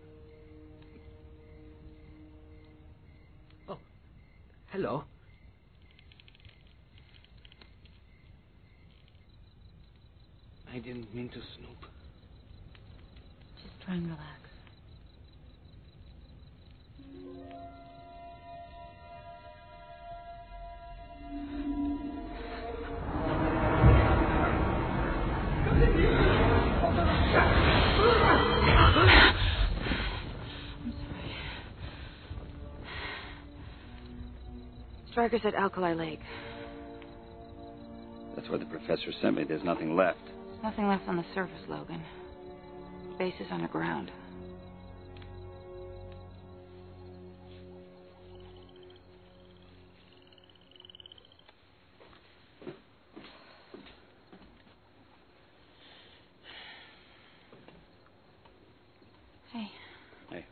Oh, hello. I didn't mean to snoop. Just try and relax. Stryker said Alkali Lake. That's where the professor sent me. There's nothing left. Nothing left on the surface, Logan. The base is underground. Hey. Hey.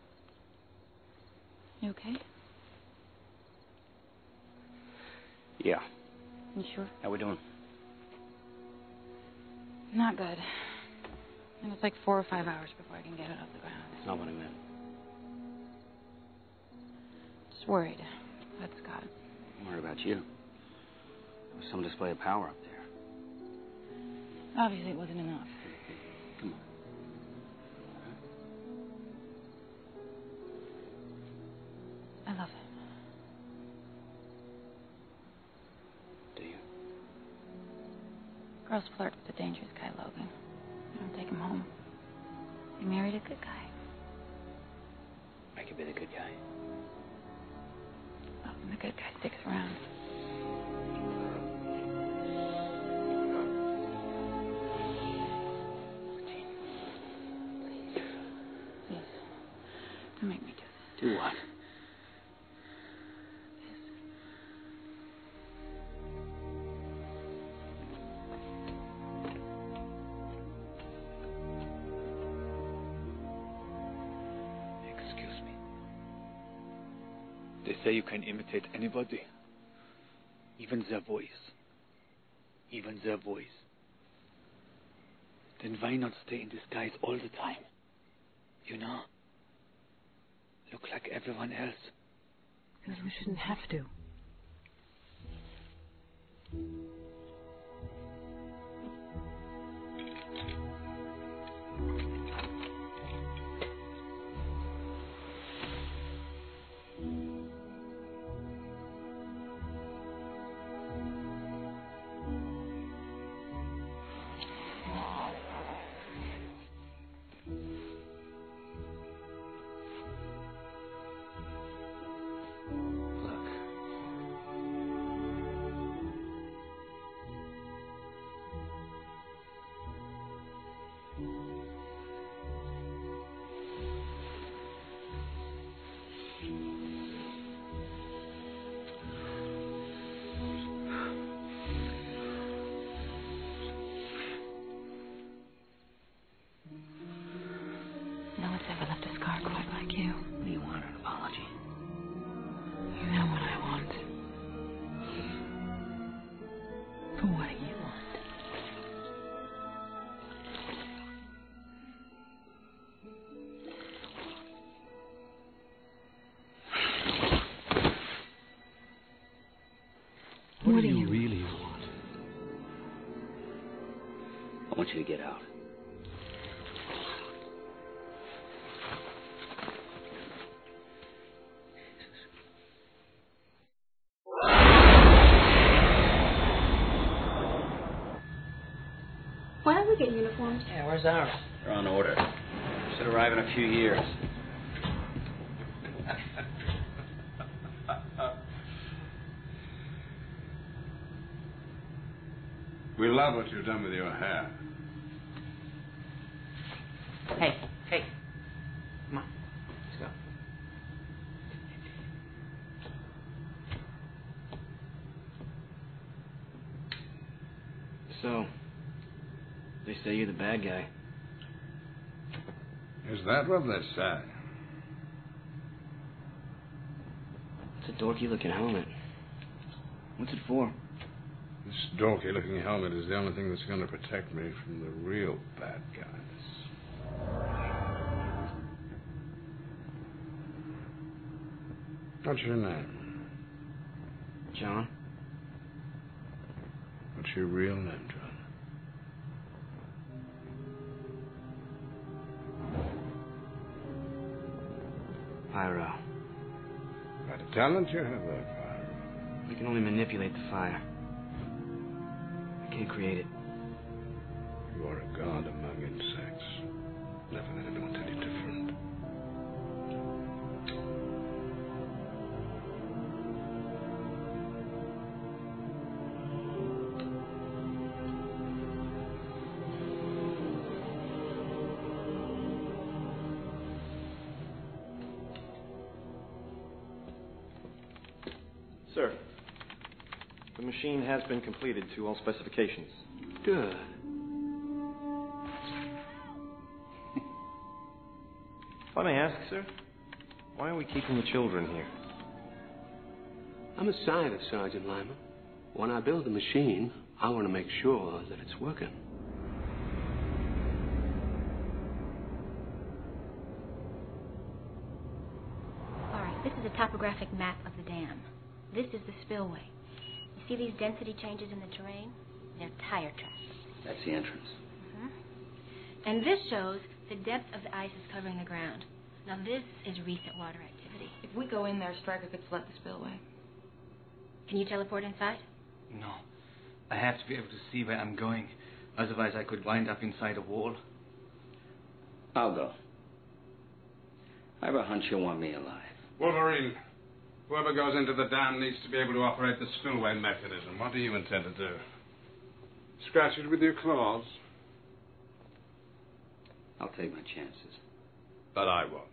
You okay? Yeah. You sure? How we doing? Not good. And it's like 4 or 5 hours before I can get it off the ground. That's not what I meant. Just worried about Scott. I'm worried about you. There was some display of power up there. Obviously it wasn't enough. Come on. I love him. Do you? Girls flirt with a dangerous guy, Logan. They don't take him home. They married a good guy. I could be the good guy. Well, and the good guy sticks around. Please. Don't make me do this. Do what? They say you can imitate anybody. Even their voice. Even their voice. Then why not stay in disguise all the time? You know? Look like everyone else. Because we shouldn't have to. No one's ever left a scar quite like you. What do you want, an apology? You know what I want. But what do you want? What do you really want? I want you to get out. Why don't we get uniforms? Yeah, where's ours? They're on order. Should arrive in a few years. We love what you've done with your hair. Hey. Come on. Let's go. So, they say you're the bad guy. Is that what they say? It's a dorky-looking helmet. What's it for? This dorky-looking helmet is the only thing that's going to protect me from the real bad guys. What's your name? John? What's your real name, John? Pyro. Quite a talent you have there, Pyro. I can only manipulate the fire. I can't create it. You are a god among insects. Never let anyone tell you different. Sir, the machine has been completed to all specifications. Good. If I may ask, sir, why are we keeping the children here? I'm a scientist, Sergeant Lyman. When I build a machine, I want to make sure that it's working. All right, this is a topographic map of the dam. This is the spillway. You see these density changes in the terrain? They're tire tracks. That's the entrance. And this shows the depth of the ice is covering the ground. Now this is recent water activity. If we go in there, Stryker could flood the spillway. Can you teleport inside? No. I have to be able to see where I'm going. Otherwise I could wind up inside a wall. I'll go. I have a hunch you'll want me alive. Wolverine, whoever goes into the dam needs to be able to operate the spillway mechanism. What do you intend to do? Scratch it with your claws? I'll take my chances. But I won't.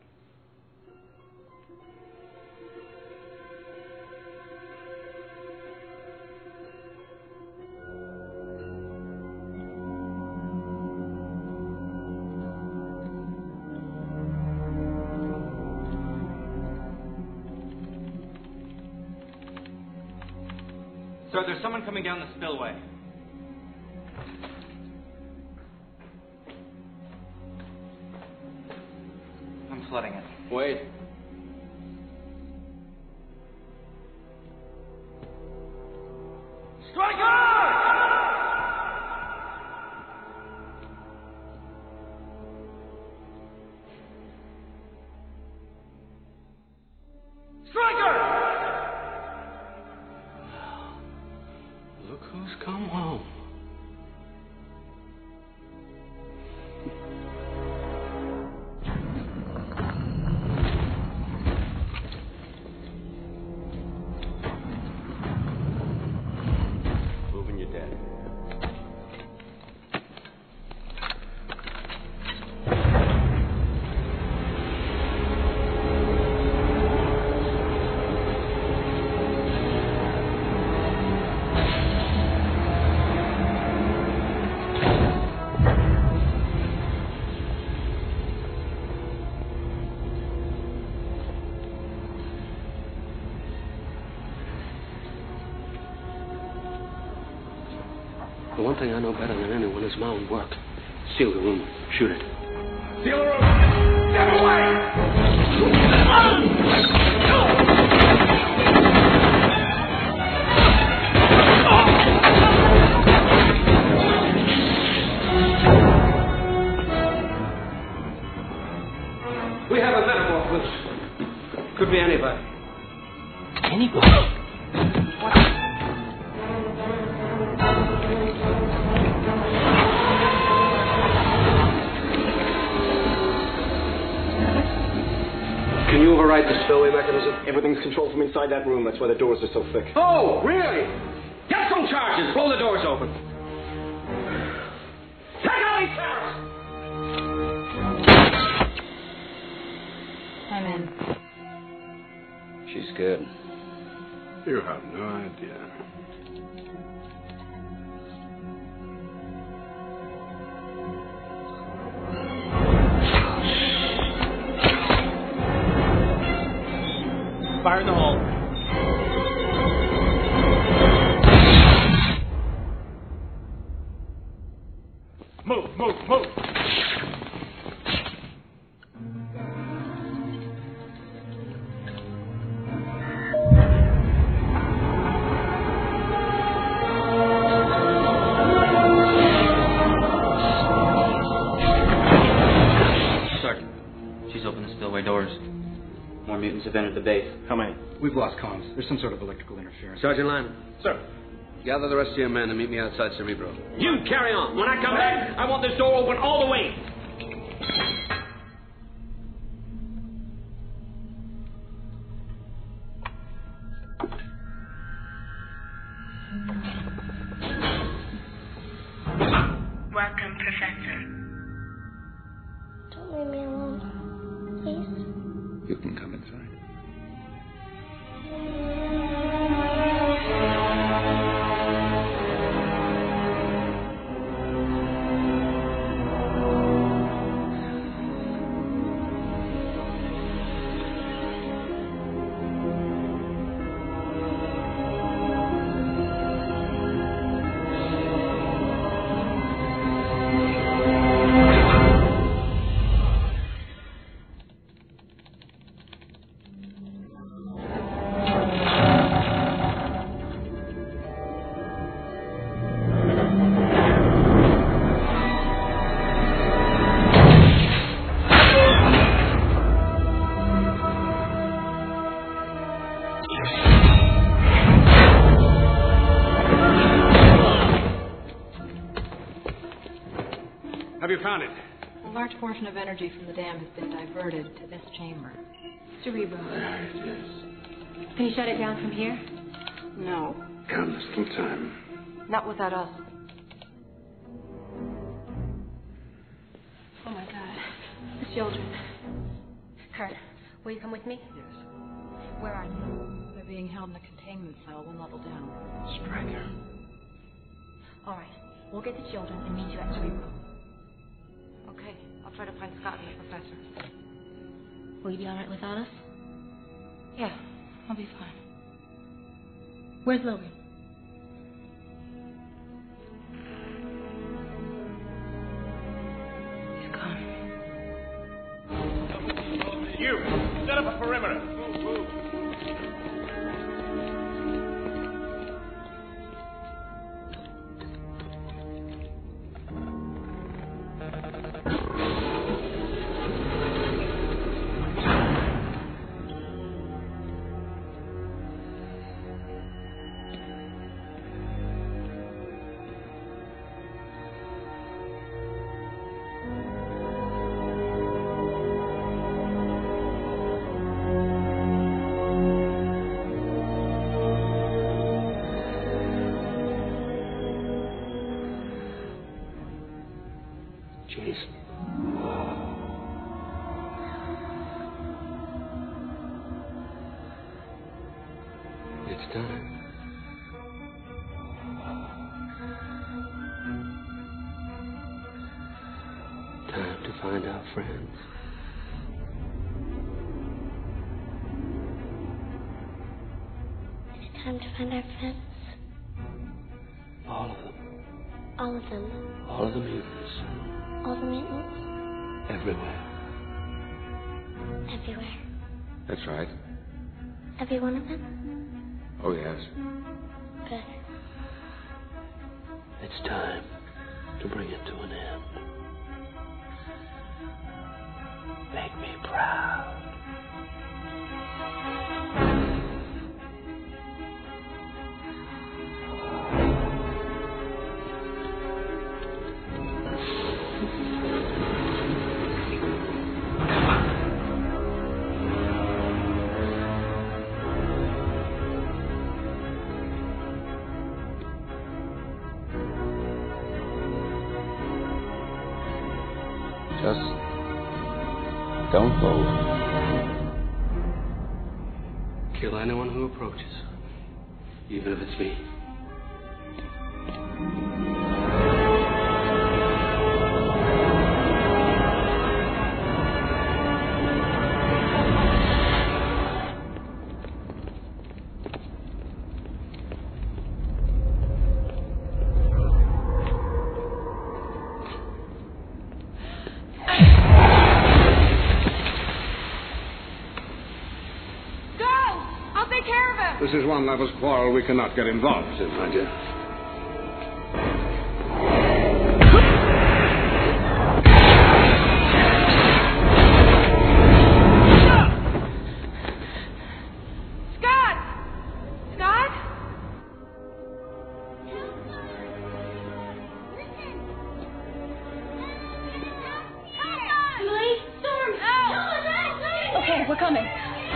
Sir, there's someone coming down the spillway. I'm flooding it. Wait. Look who's come home. Moving you dead. The one thing I know better than anyone is my own work. Seal the room. Shoot it. Seal the room! Step away! We have a metamorph loose. Could be anybody. Anybody? Can you override the spillway mechanism? Everything's controlled from inside that room. That's why the doors are so thick. Oh, really? Get some charges. Blow the doors open. Take out these towers! I'm in. She's good. You have no idea. Fire in the hole. Move, move, move! Sergeant, she's opened the spillway doors. More mutants have entered the base. How many? We've lost comms. There's some sort of electrical interference. Sergeant Lyman. Sir. Gather the rest of your men and meet me outside Cerebro. You carry on. When I come back, I want this door open all the way. Welcome, Professor. Don't leave me alone, please. You can come inside. Have you found it? A large portion of energy from the dam has been diverted to this chamber. Cerebro. Can you shut it down from here? No, Come, there's still time. not without us. Oh my God. The children. Kurt, will you come with me? Yes. Where are you? They're being held in a containment cell 1 level down. Stryker. All right. We'll get the children and meet you at Cerebro. Okay, I'll try to find Scott and the professor. Will you be all right without us? Yeah, I'll be fine. Where's Logan? He's gone. You, set up a perimeter. Move, move. Jason. It's time. Time to find our friends. It's time to find our friends. All of them. All of them. All of the mutants. All the mutants. Everywhere. Everywhere. That's right. Every one of them? Oh, yes. Good. It's time to bring it to an end. Make me proud. Just don't move. Kill anyone who approaches, even if it's me. This is one lover's quarrel we cannot get involved in, my dear. Scott! Scott? Emily? Storm! No! Okay, we're coming.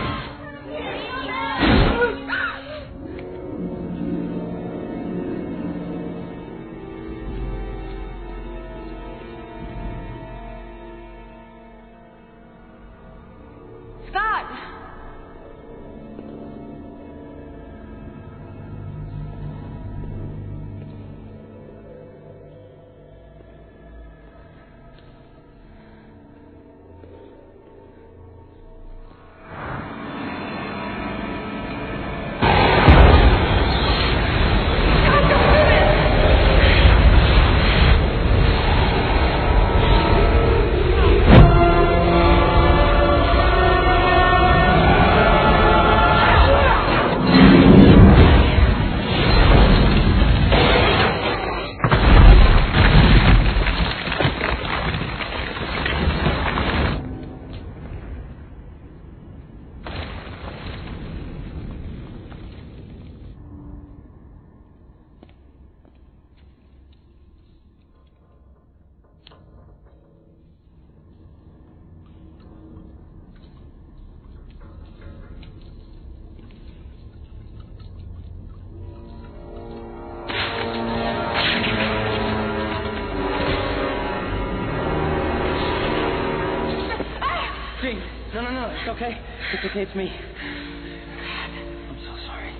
No, it's okay. It's okay, it's me. I'm so sorry.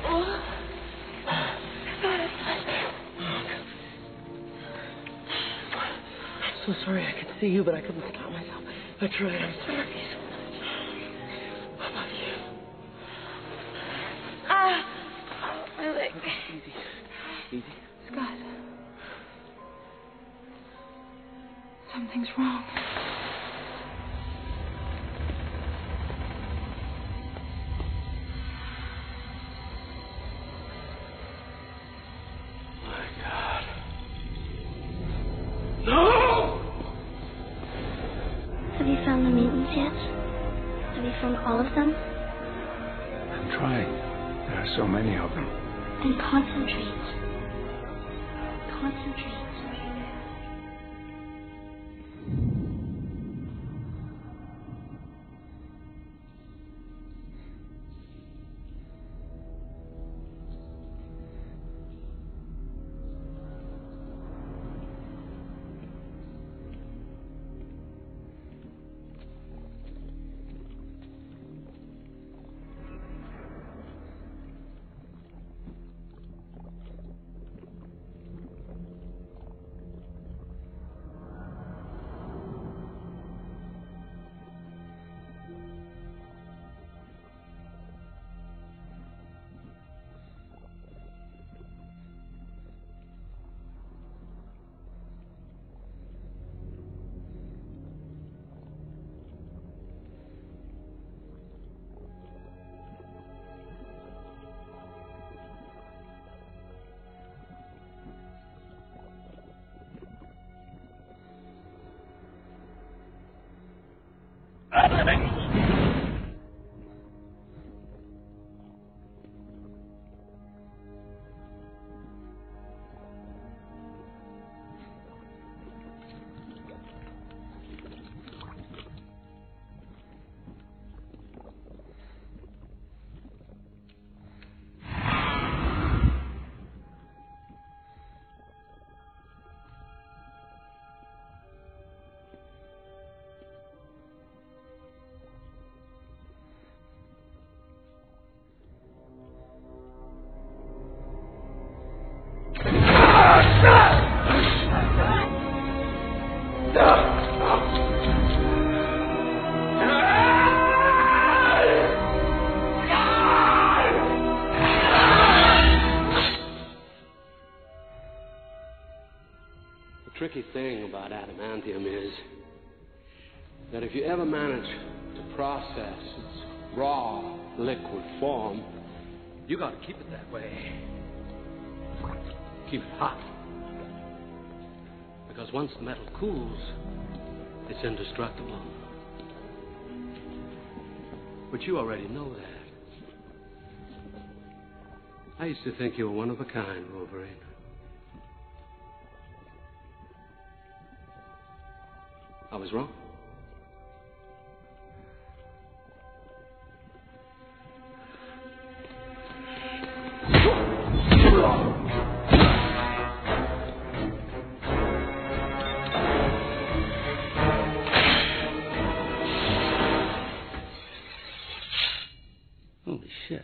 I'm so sorry. I could see you, but I couldn't stop myself. I tried. I'm sorry. I love you. My leg. Easy. Easy. Scott. Something's wrong. Have you found the mutants yet? Have you found all of them? I'm trying. There are so many of them. Then concentrate. Concentrate. tricky thing about adamantium is that if you ever manage to process its raw liquid form, you got to keep it that way. Keep it hot. Because once the metal cools, it's indestructible. But you already know that. I used to think you were one of a kind, Wolverine. I was wrong. Holy shit.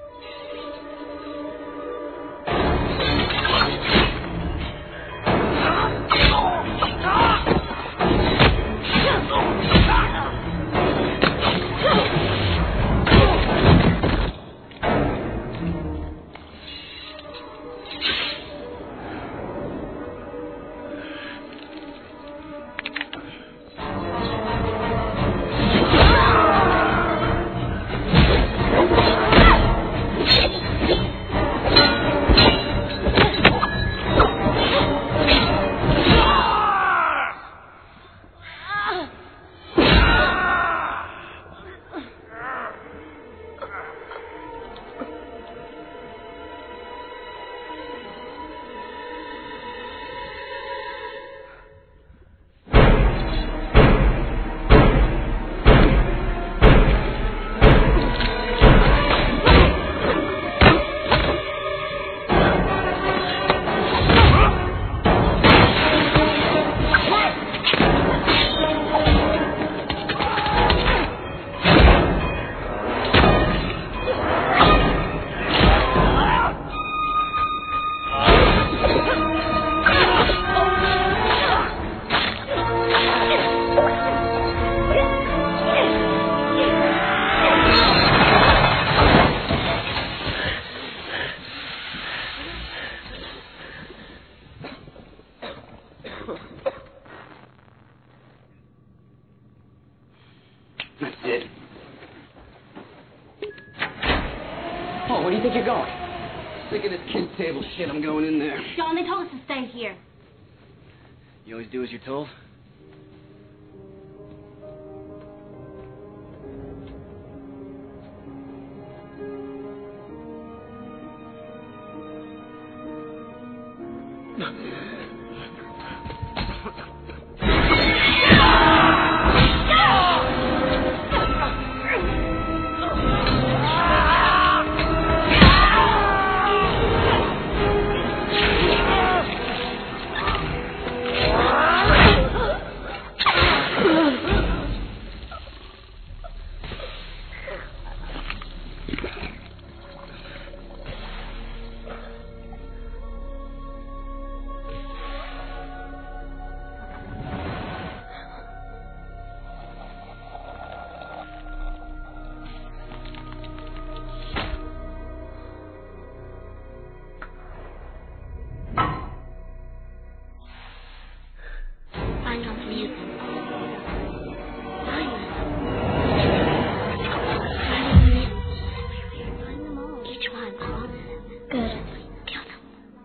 That's it. Oh, where do you think you're going? Sick of this kid table shit. I'm going in there. John, they told us to stay here. You always do as you're told? Find those mutants. Find them. Find the mutants. Find them all. Each one. Good. Kill them.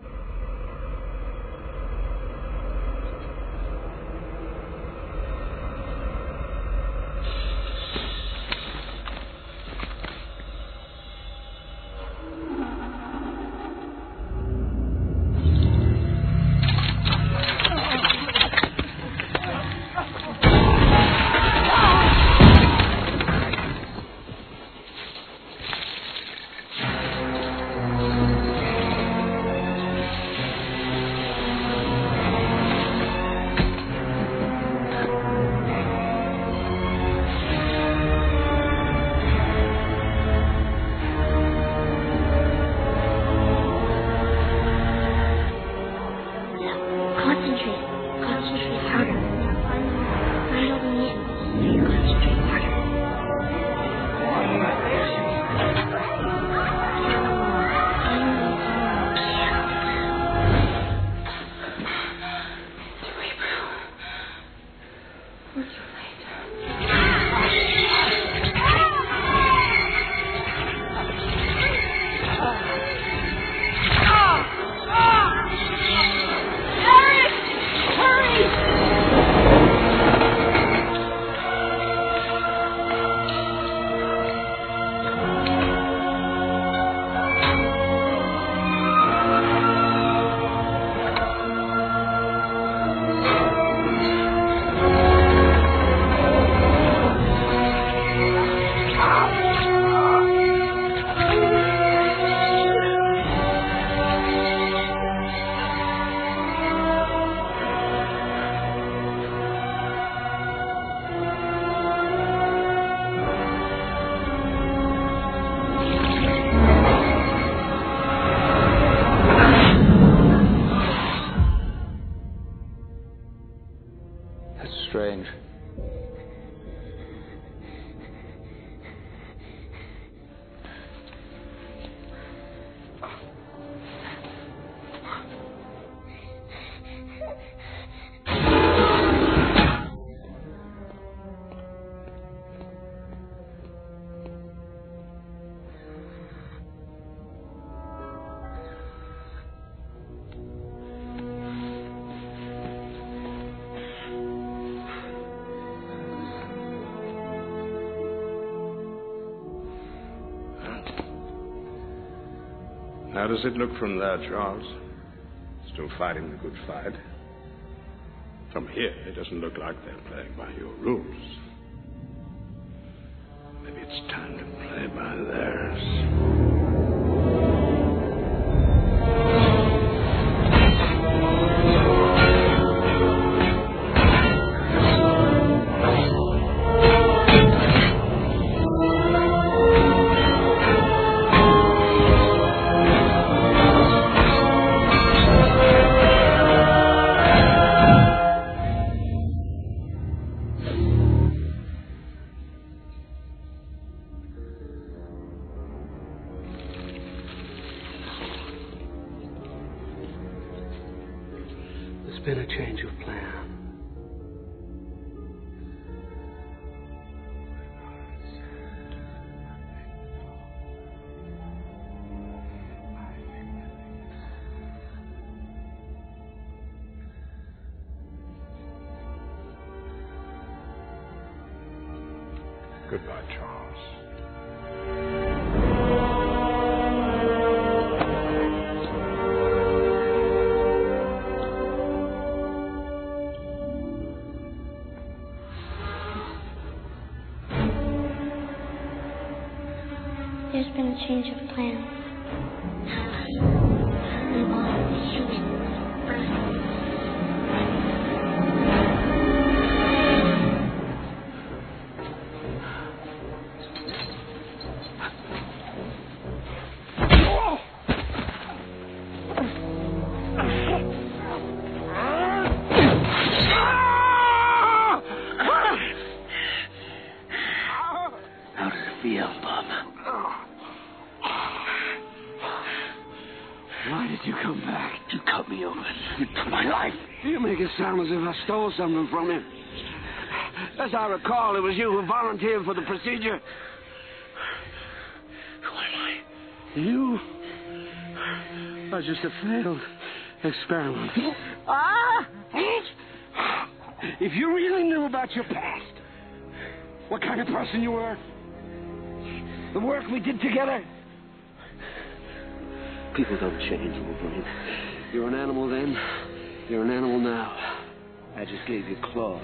Concentrate harder. Find all the mutants. Concentrate harder. How does it look from there, Charles? Still fighting the good fight? From here, it doesn't look like they're playing by your rules. Maybe it's time to play by theirs. Been a change of plan. Goodbye, Charles. There's been a change of plans. We want the humans first. How does it feel, Bob? Why did you come back? To cut me open. You took my life. You make it sound as if I stole something from him. As I recall, it was you who volunteered for the procedure. Who am I? You are just a failed experiment. If you really knew about your past, what kind of person you were, the work we did together. People don't change, Wolverine. You're an animal then. You're an animal now. I just gave you claws.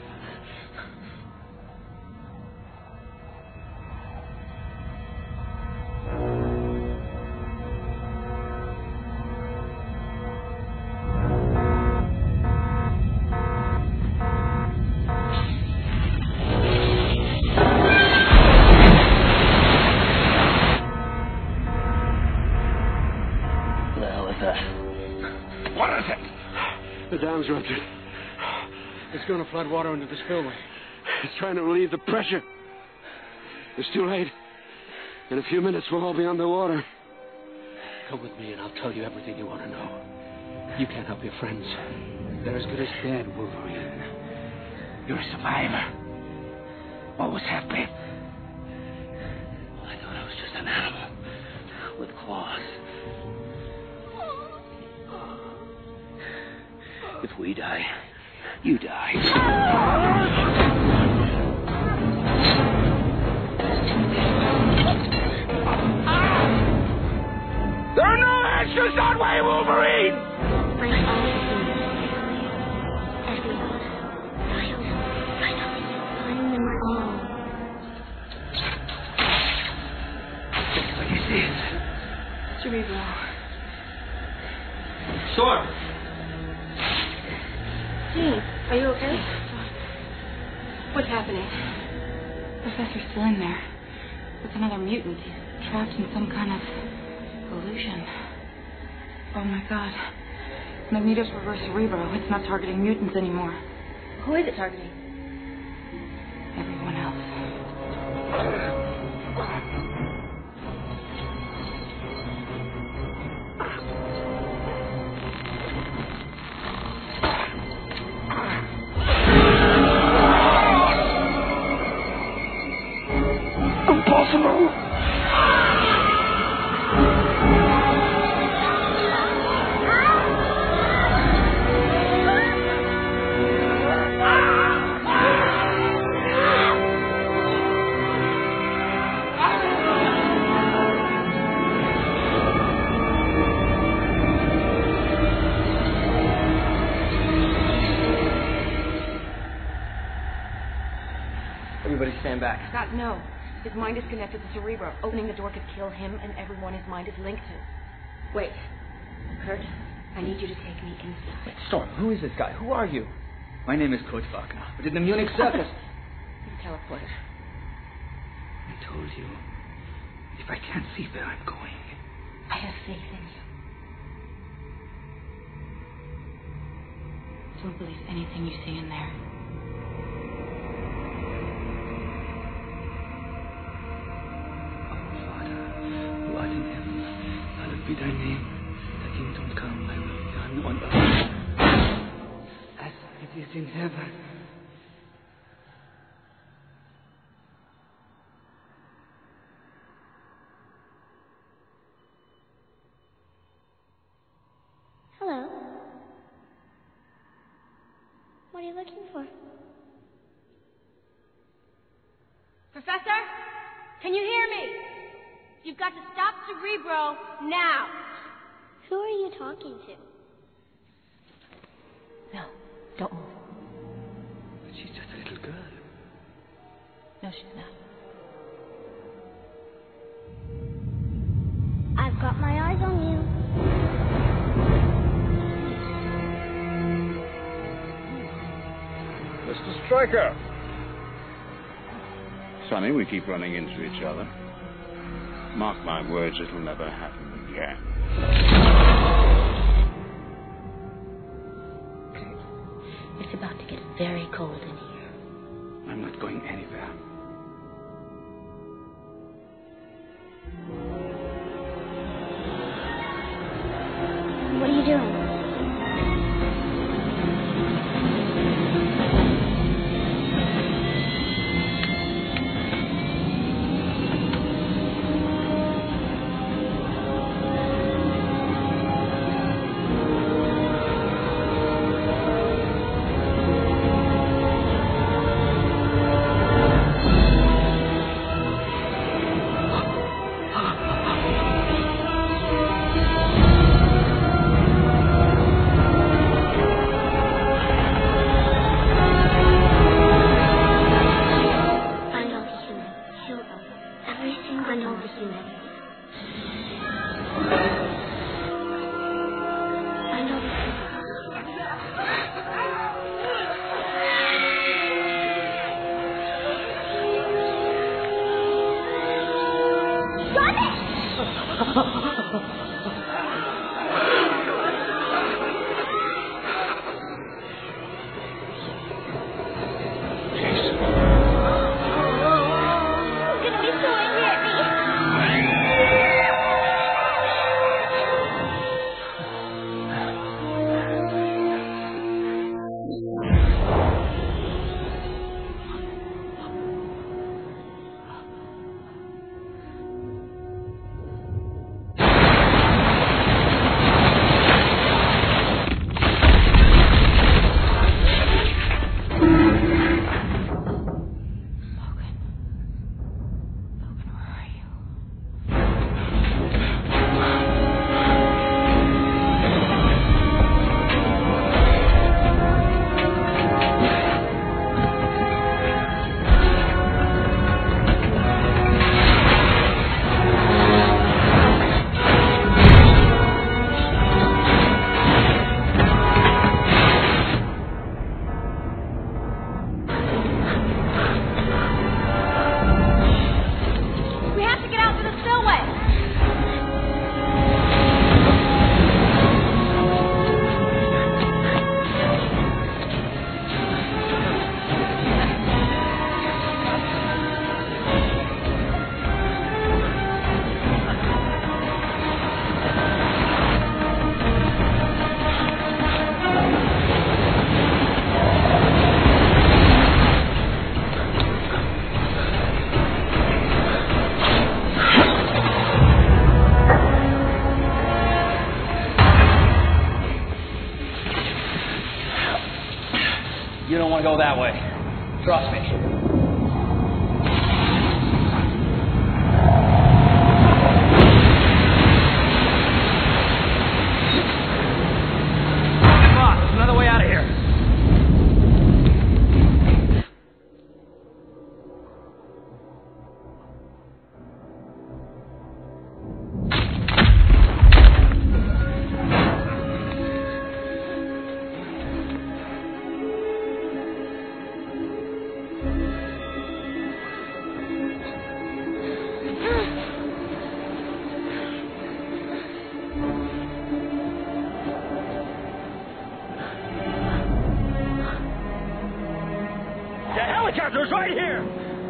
What is it? The dam's ruptured. It's going to flood water into the spillway. It's trying to relieve the pressure. It's too late. In a few minutes, we'll all be underwater. Come with me and I'll tell you everything you want to know. You can't help your friends. They're as good as dead, Wolverine. You're a survivor. Always have been. I thought I was just an animal with claws. If we die, you die. There are no answers that way, Wolverine! Bring all the everyone. Find them all. What do you see? Cerebro. Storm! Jean, are you okay? What's happening? Professor's still in there. With another mutant. He's trapped in some kind of illusion. Oh my god. Magneto's reverse cerebro. It's not targeting mutants anymore. Who is it targeting? Everyone else. Impossible! stand back. Scott, no. His mind is connected to Cerebro. Opening the door could kill him and everyone his mind is linked to. Wait. Kurt, I need you to take me inside. Wait, Storm, who is this guy? Who are you? My name is Kurt Wagner, but in the Munich circus... You teleported. I told you, if I can't see where I'm going... I have faith in you. Don't believe anything you see in there. Our Father, who art in heaven, hallowed be thy name. Thy kingdom come, thy will be done on earth as it is in heaven. Hello. What are you looking for? Professor? Can you hear me? You've got to stop Cerebro now. Who are you talking to? No, don't move. But she's just a little girl. No, she's not. I've got my eyes on you. Mr. Stryker. Sonny, we keep running into each other. Mark my words, it'll never happen again. Kurt, it's about to get very cold in here. I'm not going anywhere. What are you doing? You don't want to go that way. Trust me. Come on, there's another way out of here. helicopter's right here!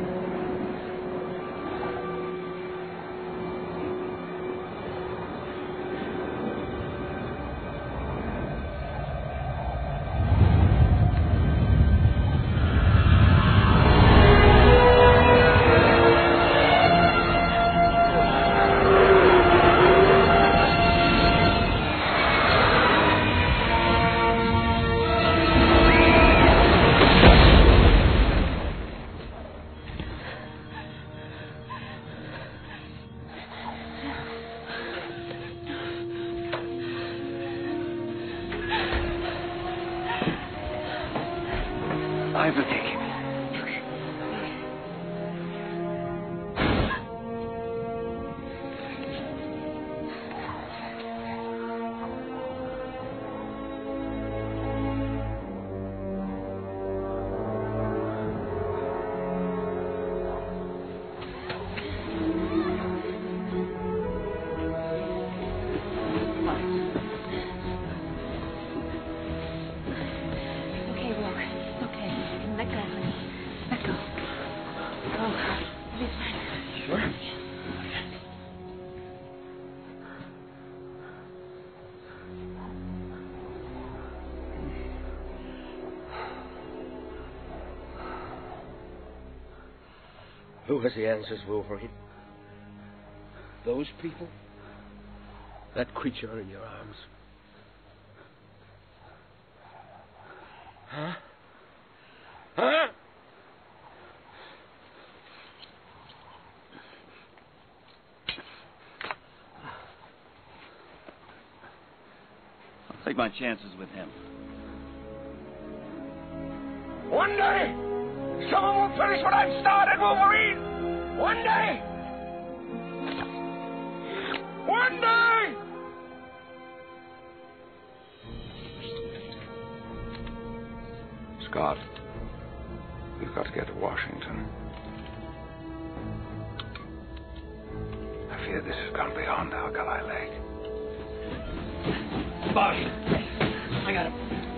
Who has the answers, Wolverine? Those people? That creature in your arms? Huh? Huh? I'll take my chances with him. One day, someone will finish what I've started, Wolverine! One day! One day! Scott, we've got to get to Washington. I fear this has gone beyond Alkali Lake. Bobby, I got him.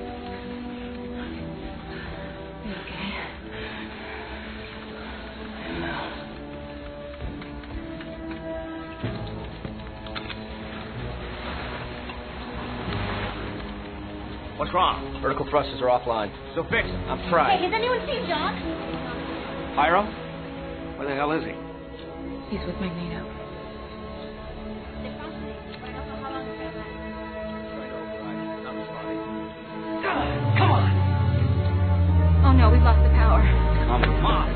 What's wrong? Vertical thrusters are offline. So fix it. I'm trying. Hey, has anyone seen John? Hiram? Where the hell is he? He's with Magneto. Come on! Oh no, we've lost the power. Come on.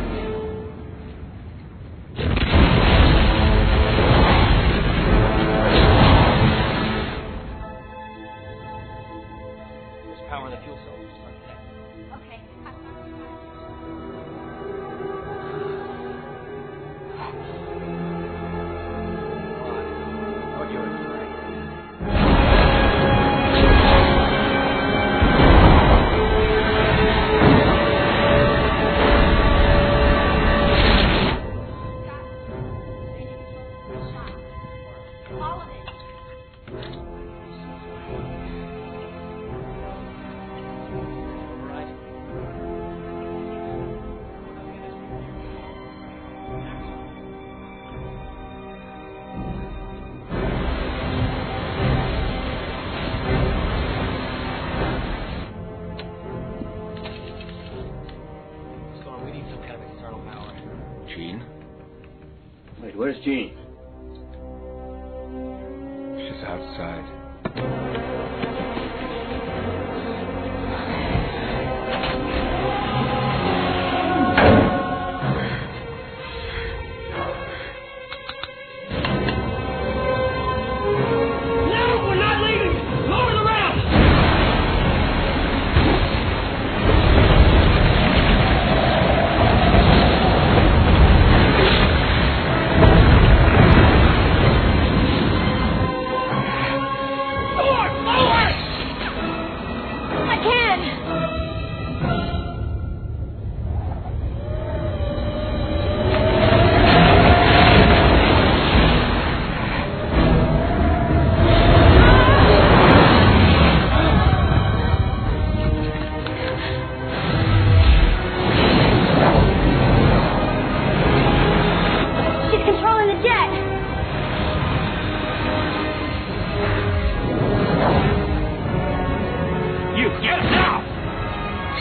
Power in the fuel cell. Just on deck. Okay. What you're doing? All of it. Storm, we need some kind of external power. Jean? Wait, where's Jean? She's outside. No, we're not leaving! Lower the ramp!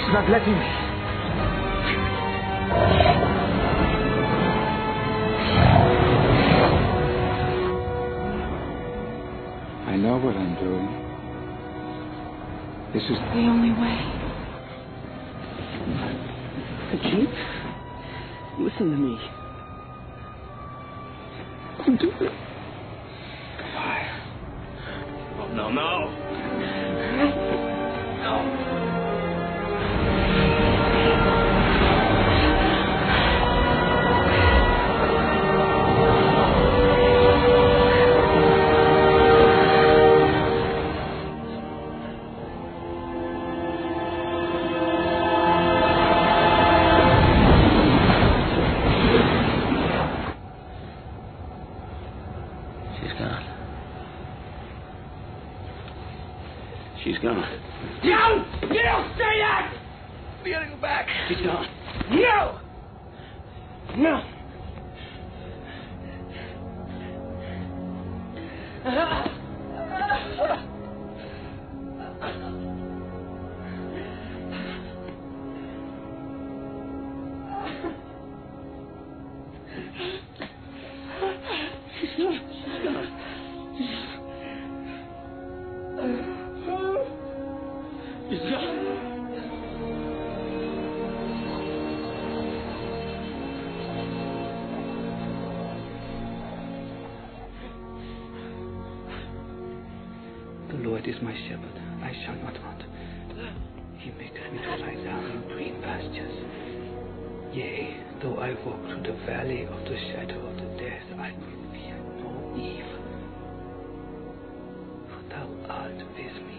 He's not letting me. I know what I'm doing. This is the only way. Kate, listen to me. Don't do it. Goodbye. Oh, no, no. She's gone. No! You don't say that! We gotta go back. She's gone. No! No! The Lord is my shepherd, I shall not want. He maketh me to lie down in green pastures. Yea, though I walk through the valley of the shadow of the death, I will fear no evil. For thou art with me.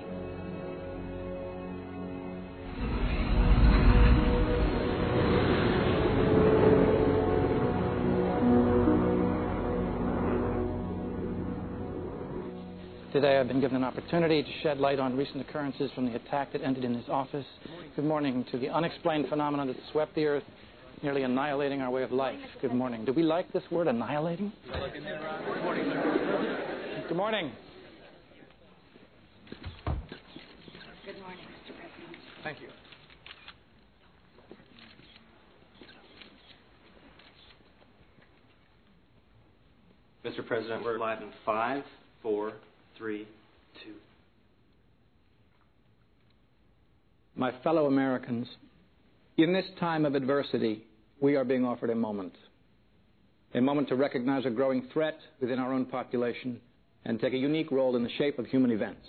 Today I've been given an opportunity to shed light on recent occurrences from the attack that ended in his office. Good morning to the unexplained phenomenon that swept the earth, nearly annihilating our way of life. Good morning. Do we like this word, annihilating? Good morning. Good morning. Good morning, Mr. President. Thank you. Mr. President, we're live in 5, 4, 3, 2. My fellow Americans, in this time of adversity, we are being offered a moment to recognize a growing threat within our own population and take a unique role in the shape of human events.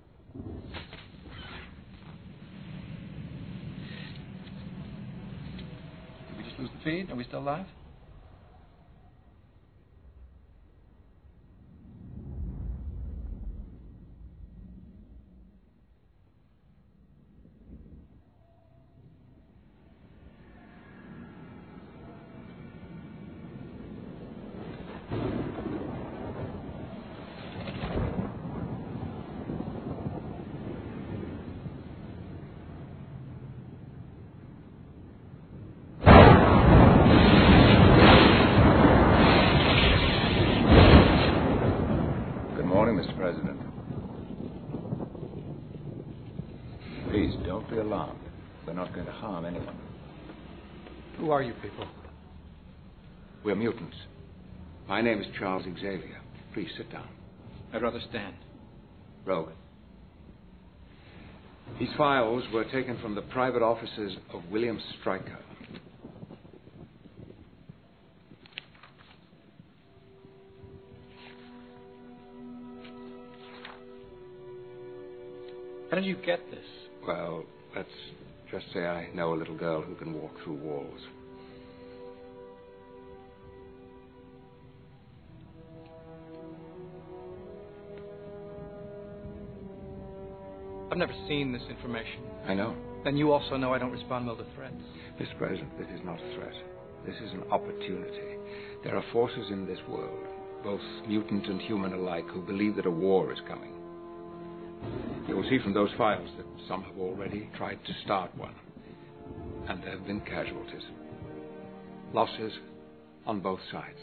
Did we just lose the feed? Are we still live? Mr. President. Please, don't be alarmed. We're not going to harm anyone. Who are you people? We're mutants. My name is Charles Xavier. Please sit down. I'd rather stand. Rogue. These files were taken from the private offices of William Stryker. How did you get this? Well, let's just say I know a little girl who can walk through walls. I've never seen this information. I know. Then you also know I don't respond well to threats. Mr. President, this is not a threat. This is an opportunity. There are forces in this world, both mutant and human alike, who believe that a war is coming. You will see from those files that some have already tried to start one. And there have been casualties. Losses on both sides.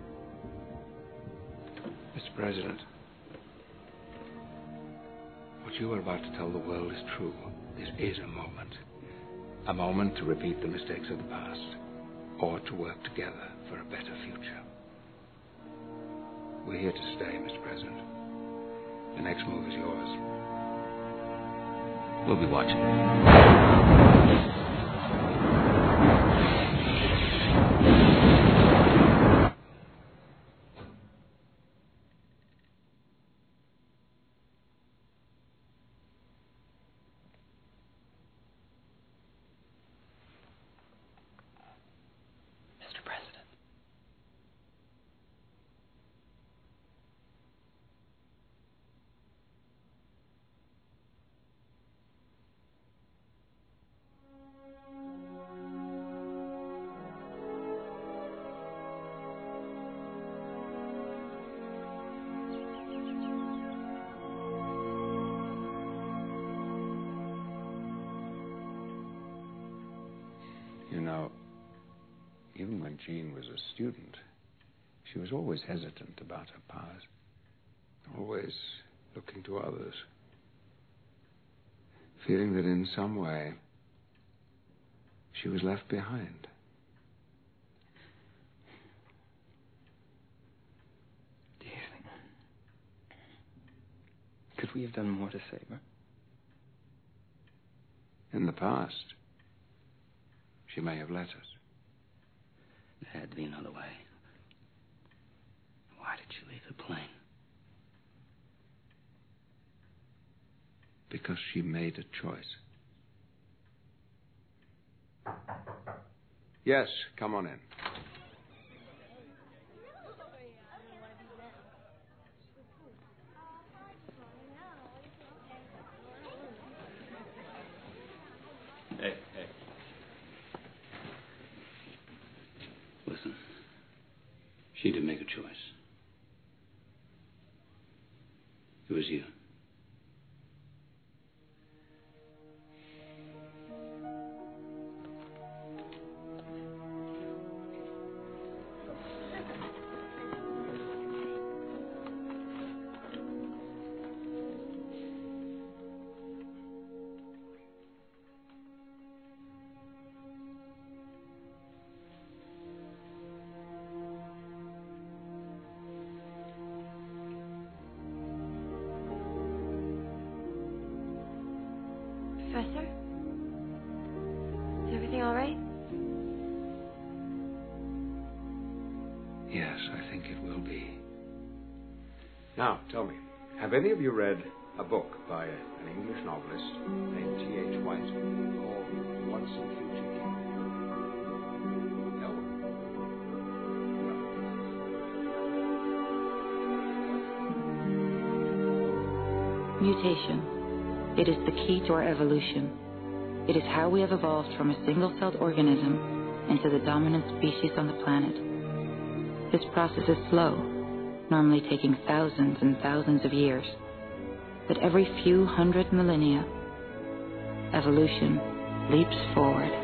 Mr. President, what what you are about to tell the world is true, this is a moment. A moment to repeat the mistakes of the past, or to work together for a better future. We're here to stay, Mr. President. The next move is yours. We'll be watching. You know, even when Jean was a student, she was always hesitant about her past, always looking to others, feeling that in some way she was left behind. Do you think... Could we have done more to save her? In the past, she may have let us. There had to be another way. Why did she leave the plane? Because she made a choice. Yes, come on in. Hey. Listen, she did make a choice. It was you. Professor? Is everything all right? Yes, I think it will be. Now, tell me, have any of you read a book by an English novelist named T.H. White called Once in Future King? No? Mutation. It is the key to our evolution. It is how we have evolved from a single-celled organism into the dominant species on the planet. This process is slow, normally taking thousands and thousands of years. But every few hundred millennia, evolution leaps forward.